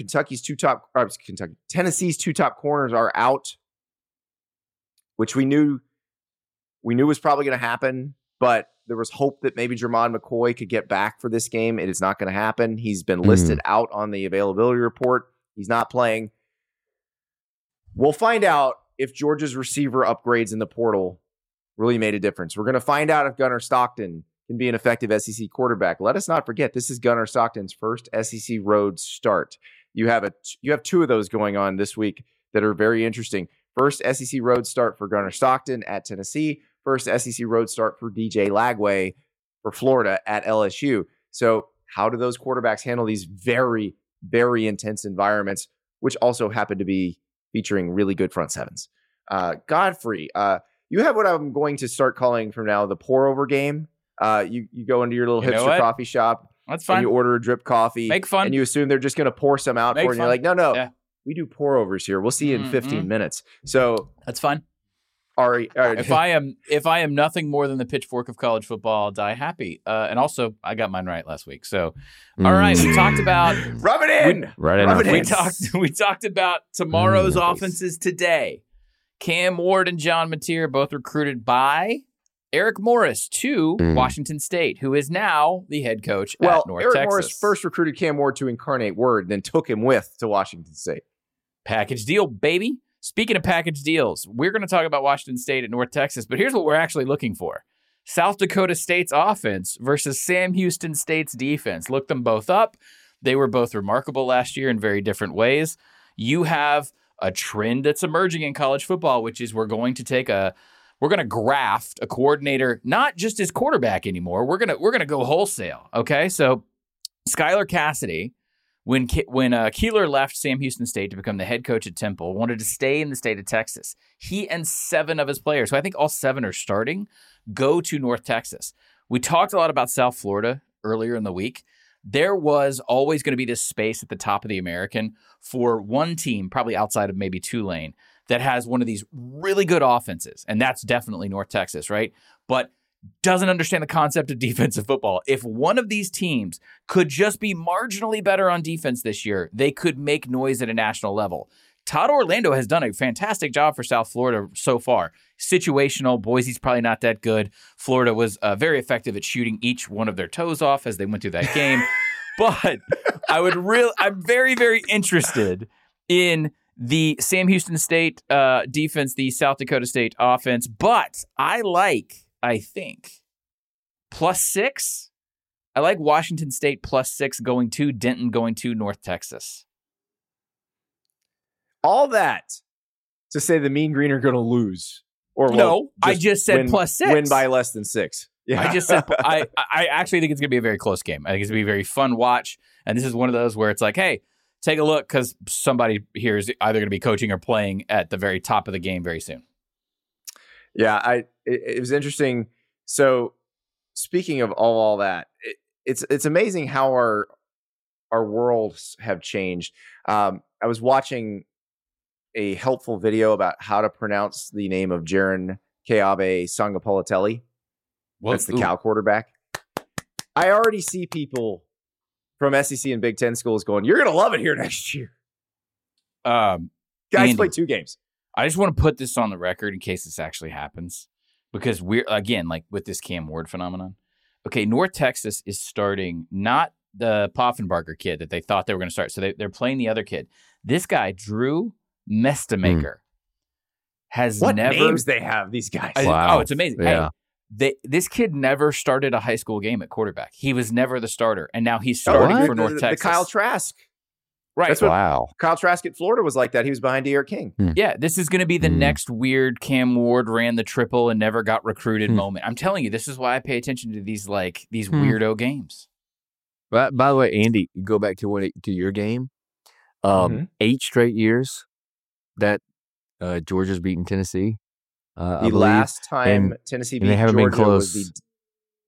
Tennessee's two top corners are out, which we knew was probably going to happen, but there was hope that maybe Jermon McCoy could get back for this game. It is not going to happen. He's been listed out on the availability report. He's not playing. We'll find out if Georgia's receiver upgrades in the portal really made a difference. We're going to find out if Gunnar Stockton can be an effective SEC quarterback. Let us not forget, this is Gunnar Stockton's first SEC road start. You have two of those going on this week that are very interesting. First SEC road start for Gunnar Stockton at Tennessee. First SEC road start for DJ Lagway for Florida at LSU. So how do those quarterbacks handle these very, very intense environments, which also happen to be featuring really good front sevens? Godfrey, you have what I'm going to start calling from now the pour-over game. You go into your little hipster coffee shop. That's fine. And you order a drip coffee. Make fun. And you assume they're just going to pour some out for you. And you're like, no. We do pour-overs here. We'll see you in 15 minutes. So that's fine. Ari, if I am nothing more than the pitchfork of college football, I'll die happy. And also, I got mine right last week. So, all right, we talked about rub it in. We talked about tomorrow's offenses today. Cam Ward and John Mateer both recruited by Eric Morris to Washington State, who is now the head coach at North Texas. Eric Morris first recruited Cam Ward to Incarnate Word, then took him to Washington State. Package deal, baby. Speaking of package deals, we're going to talk about Washington State at North Texas, but here's what we're actually looking for. South Dakota State's offense versus Sam Houston State's defense. Look them both up. They were both remarkable last year in very different ways. You have a trend that's emerging in college football, which is we're going to graft a coordinator, not just as quarterback anymore. We're going to go wholesale. Okay. So Skylar Cassidy, when Keeler left Sam Houston State to become the head coach at Temple, wanted to stay in the state of Texas. He and 7 of his players, so I think all 7 are starting, go to North Texas. We talked a lot about South Florida earlier in the week. There was always going to be this space at the top of the American for one team, probably outside of maybe Tulane, that has one of these really good offenses, and that's definitely North Texas, right? But doesn't understand the concept of defensive football. If one of these teams could just be marginally better on defense this year, they could make noise at a national level. Todd Orlando has done a fantastic job for South Florida so far. Situational. Boise's probably not that good. Florida was very effective at shooting each one of their toes off as they went through that game. But I'm very, very interested in the Sam Houston State defense, the South Dakota State offense. But I think +6. I like Washington State +6 going to Denton, going to North Texas. All that to say the Mean Green are going to lose. I just said +6. Win by less than 6. Yeah. I just said I actually think it's going to be a very close game. I think it's going to be a very fun watch. And this is one of those where it's like, hey, take a look because somebody here is either going to be coaching or playing at the very top of the game very soon. Yeah, it was interesting. So speaking of all that, it's amazing how our worlds have changed. I was watching a helpful video about how to pronounce the name of Jaron Keabe Sangapolatelli. That's the Cal quarterback. I already see people from SEC and Big Ten schools going, "You're going to love it here next year." Guys play 2 games. I just want to put this on the record in case this actually happens, because we're, again, like with this Cam Ward phenomenon. Okay, North Texas is starting not the Poffenbarger kid that they thought they were going to start. So they're playing the other kid. This guy, Drew Mestamaker, has what never... names they have, these guys. Wow. Oh, it's amazing. Yeah. Hey, this kid never started a high school game at quarterback. He was never the starter, and now he's starting for North Texas. The Kyle Trask. Right. That's what Kyle Trask at Florida was like that. He was behind De'Aaron King. Yeah, this is going to be the next weird Cam Ward ran the triple and never got recruited moment. I'm telling you, this is why I pay attention to these weirdo games. But by the way, Andy, you go back to your game. 8 straight years that Georgia's beaten Tennessee. The last time Tennessee beat Georgia was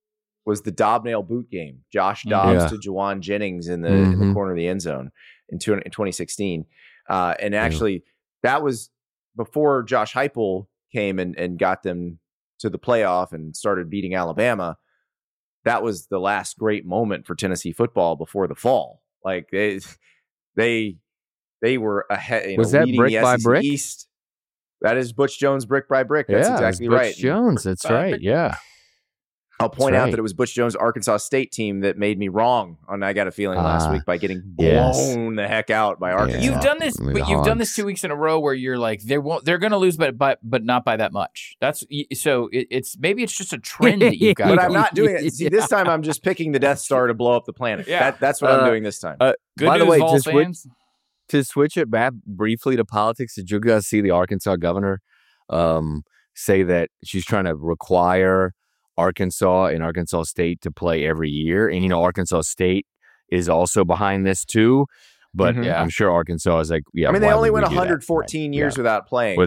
was the Dobnail boot game. Josh Dobbs to Juwan Jennings in the corner of the end zone in 2016. And actually, that was before Josh Heupel came and got them to the playoff and started beating Alabama. That was the last great moment for Tennessee football before the fall. Like they were ahead. Was that brick by brick? East. That is Butch Jones brick by brick. That's exactly right. Butch Jones. That's right. Yeah. I'll point out that it was Butch Jones' Arkansas State team that made me wrong on I Got a Feeling last week by getting blown the heck out by Arkansas. You've done this, but you've done this 2 weeks in a row where you're like they're going to lose, but not by that much. That's so it's maybe it's just a trend that you've got. But I'm not doing it. See, this time I'm just picking the Death Star to blow up the planet. Yeah, that's what I'm doing this time. Good by news, the way, Vols to switch it back briefly to politics, did you guys see the Arkansas governor say that she's trying to require Arkansas and Arkansas State to play every year? And, Arkansas State is also behind this too. But I'm sure Arkansas is like, I mean, they only went 114 years without playing.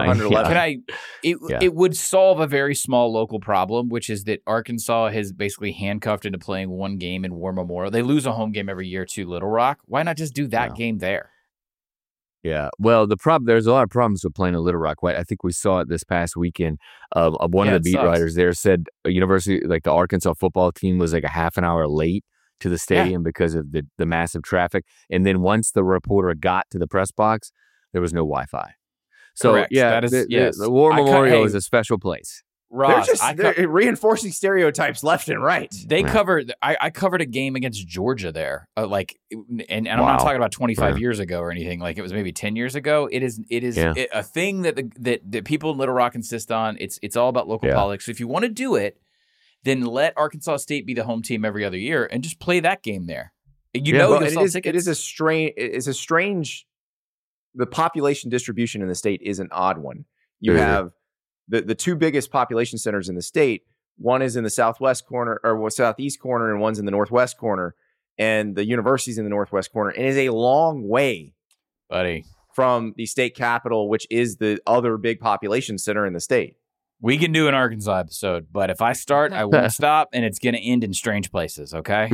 It would solve a very small local problem, which is that Arkansas has basically handcuffed into playing one game in War Memorial. They lose a home game every year to Little Rock. Why not just do that game there? Yeah, well, there's a lot of problems with playing a Little Rock. I think we saw it this past weekend. One of the beat writers there said a university, like the Arkansas football team, was like a half an hour late to the stadium because of the massive traffic. And then once the reporter got to the press box, there was no Wi-Fi. So correct. The War Memorial is a special place. Ross, they're reinforcing stereotypes left and right. They covered. I covered a game against Georgia there, and I'm not talking about 25 years ago or anything. Like it was maybe 10 years ago. It is a thing that people in Little Rock insist on. It's all about local politics. So if you want to do it, then let Arkansas State be the home team every other year and just play that game there. You'll sell tickets. It is a strange. The population distribution in the state is an odd one. You have the two biggest population centers in the state. One is in the southwest corner or southeast corner, and one's in the northwest corner. And the university's in the northwest corner. And it is a long way, buddy, from the state capital, which is the other big population center in the state. We can do an Arkansas episode, but if I start, I won't stop, and it's going to end in strange places. Okay.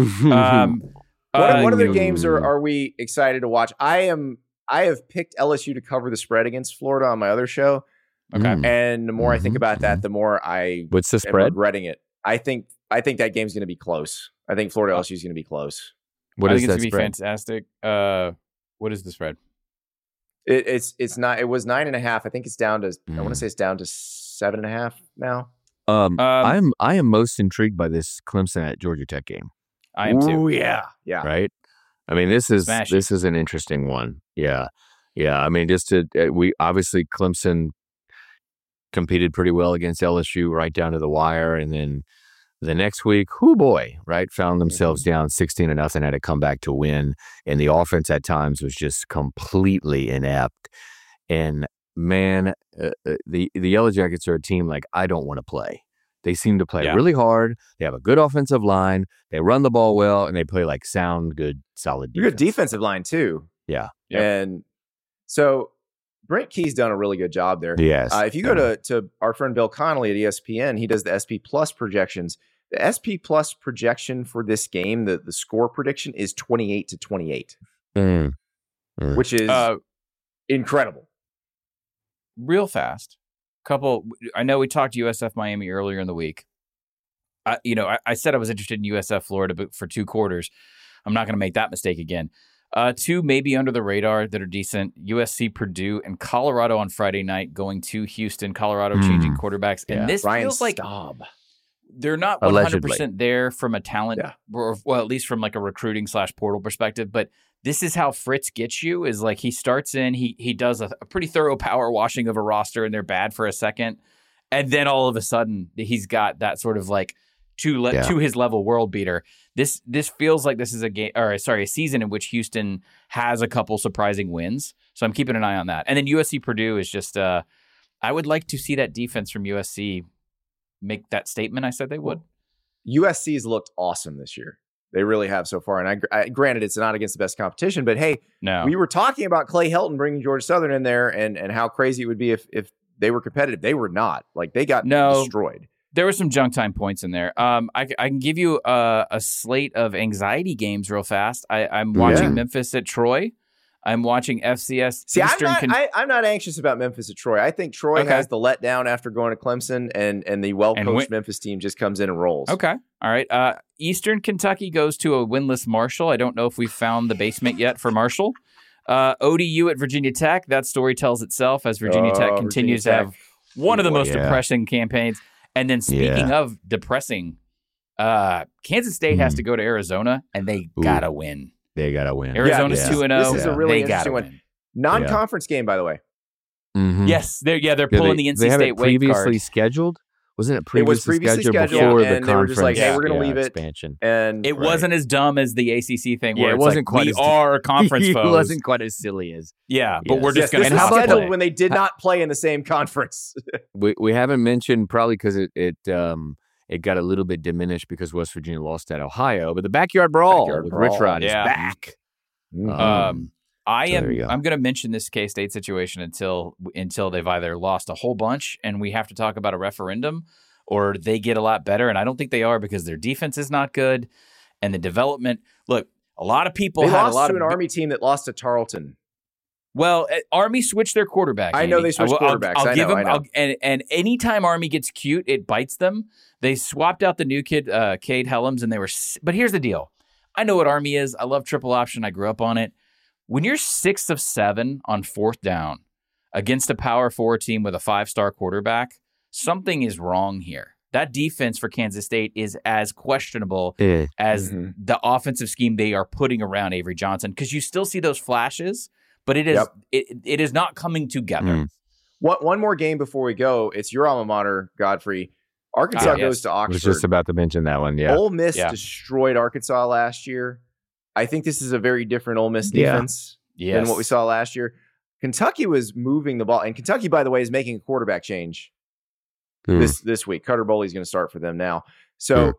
What other games are we excited to watch? I have picked LSU to cover the spread against Florida on my other show. Okay. And the more I think about that, the more what's the spread? Regretting it. I think that game's going to be close. I think Florida LSU is going to be close. I think it's going to be fantastic. What is the spread? It's not. It was 9.5. I think it's down to. I want to say it's down to 7.5 now. I am most intrigued by this Clemson at Georgia Tech game. I am too. Oh yeah. Right. I mean, this is an interesting one. Yeah. I mean, we obviously Clemson competed pretty well against LSU right down to the wire, and then the next week, found themselves down 16-0, had to come back to win, and the offense at times was just completely inept. And man, the Yellow Jackets are a team like I don't want to play. They seem to play really hard. They have a good offensive line. They run the ball well, and they play like sound, good, solid defense. Good defensive line too. Yeah. And so Brent Key's done a really good job there. Yes. If you go to our friend Bill Connolly at ESPN, he does the SP Plus projections. The SP Plus projection for this game, the score prediction is 28-28, which is incredible. Real fast. I know we talked USF Miami earlier in the week. I said I was interested in USF Florida, but for 2 quarters, I'm not going to make that mistake again. 2 maybe under the radar that are decent: USC, Purdue, and Colorado on Friday night, going to Houston. Colorado changing quarterbacks, and this Ryan feels like Staub. They're not 100% there from a talent, or at least from like a recruiting / portal perspective. But this is how Fritz gets you: is like he starts in, he does a pretty thorough power washing of a roster, and they're bad for a second, and then all of a sudden he's got that sort of like to his level world beater. This feels like this is a season in which Houston has a couple surprising wins. So I'm keeping an eye on that. And then USC Purdue is just I would like to see that defense from USC make that statement I said they would. USC's looked awesome this year. They really have so far. And I granted it's not against the best competition, but hey, we were talking about Clay Helton bringing Georgia Southern in there and how crazy it would be if they were competitive. They were not. Like they got destroyed. There were some junk time points in there. I can give you a slate of anxiety games real fast. I'm watching Memphis at Troy. I'm watching FCS. See, I'm not anxious about Memphis at Troy. I think Troy has the letdown after going to Clemson, and the well-coached Memphis team just comes in and rolls. Okay. All right. Eastern Kentucky goes to a winless Marshall. I don't know if we've found the basement yet for Marshall. ODU at Virginia Tech. That story tells itself as Virginia Tech continues to have one of the most depressing campaigns. And then speaking of depressing, Kansas State has to go to Arizona, and they got to win. They got to win. Arizona's 2-0. This is a really interesting one. Non-conference game, by the way. Mm-hmm. Yes, they're pulling the NC State weight card. Previously scheduled? Wasn't it previously scheduled before the conference? They were just like, hey, we're going to leave expansion. And it wasn't as dumb as the ACC thing where it wasn't quite we are conference foes. It wasn't quite as silly as. But we're just going to schedule when they did not play in the same conference. we haven't mentioned, probably because it got a little bit diminished because West Virginia lost at Ohio, but the backyard brawl with Rich Rod is back. I'm going to mention this K-State situation until they've either lost a whole bunch and we have to talk about a referendum, or they get a lot better. And I don't think they are, because their defense is not good and the development. Look, a lot of people had a lot of an Army team that lost to Tarleton. Well, Army switched their quarterback. I know they switched quarterbacks. I'll give them. And anytime Army gets cute, it bites them. They swapped out the new kid, Cade Helms, and they were. But here's the deal. I know what Army is. I love triple option. I grew up on it. When you're 6 of 7 on 4th down against a Power 4 team with a 5-star quarterback, something is wrong here. That defense for Kansas State is as questionable as the offensive scheme they are putting around Avery Johnson, because you still see those flashes, but it is it is not coming together. One more game before we go. It's your alma mater, Godfrey. Arkansas goes to Oxford. I was just about to mention that one. Yeah, Ole Miss destroyed Arkansas last year. I think this is a very different Ole Miss defense than what we saw last year. Kentucky was moving the ball, and Kentucky, by the way, is making a quarterback change this week. Cutter Boley's going to start for them now. So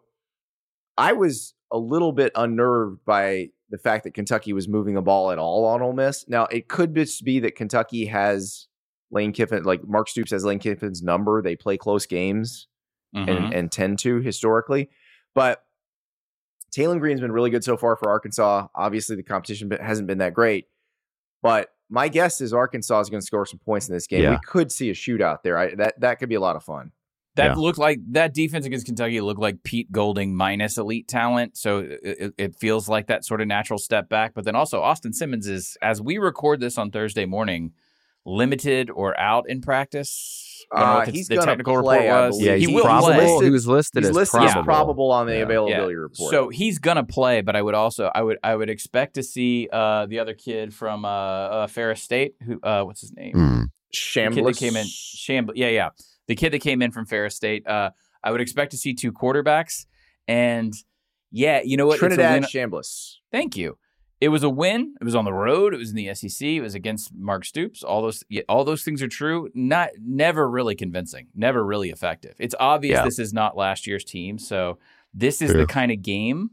I was a little bit unnerved by the fact that Kentucky was moving the ball at all on Ole Miss. Now, it could just be that Kentucky has Lane Kiffin, like Mark Stoops has Lane Kiffin's number. They play close games and tend to historically. But Taylon Green's been really good so far for Arkansas. Obviously, the competition hasn't been that great. But my guess is Arkansas is going to score some points in this game. We could see a shootout there. That could be a lot of fun. That looked like that defense against Kentucky looked like Pete Golding minus elite talent. So it feels like that sort of natural step back. But then also Austin Simmons is, as we record this on Thursday morning, limited or out in practice. He's going to play. He will play. He was listed as probable. As probable on the availability report. So he's going to play, but I would expect to see the other kid from Ferris State. Who what's his name? Chambliss. The kid that came in. The kid that came in from Ferris State. I would expect to see 2 quarterbacks, and you know what? Trinidad Chambliss. Thank you. It was a win. It was on the road. It was in the SEC. It was against Mark Stoops. All those things are true. Never really convincing. Never really effective. It's obvious this is not last year's team. So this is the kind of game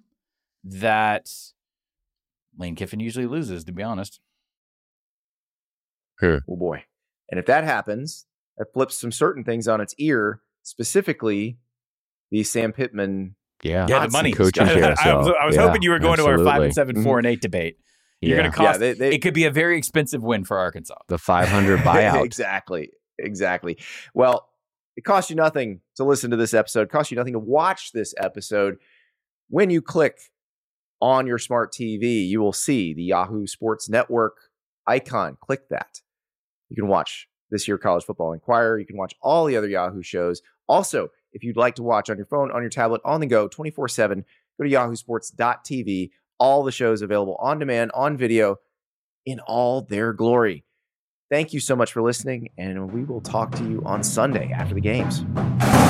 that Lane Kiffin usually loses, to be honest. Oh boy! And if that happens, that flips some certain things on its ear. Specifically, the Sam Pittman. The money. I was hoping you were going to our 5-7, 4-8 debate. You're going to cost. It could be a very expensive win for Arkansas. The 500 buyout. Exactly. Well, it costs you nothing to listen to this episode. It costs you nothing to watch this episode. When you click on your smart TV, you will see the Yahoo Sports Network icon. Click that. You can watch This Year College Football Inquirer. You can watch all the other Yahoo shows. Also, if you'd like to watch on your phone, on your tablet, on the go, 24/7, go to yahoosports.tv. All the shows available on demand, on video, in all their glory. Thank you so much for listening, and we will talk to you on Sunday after the games.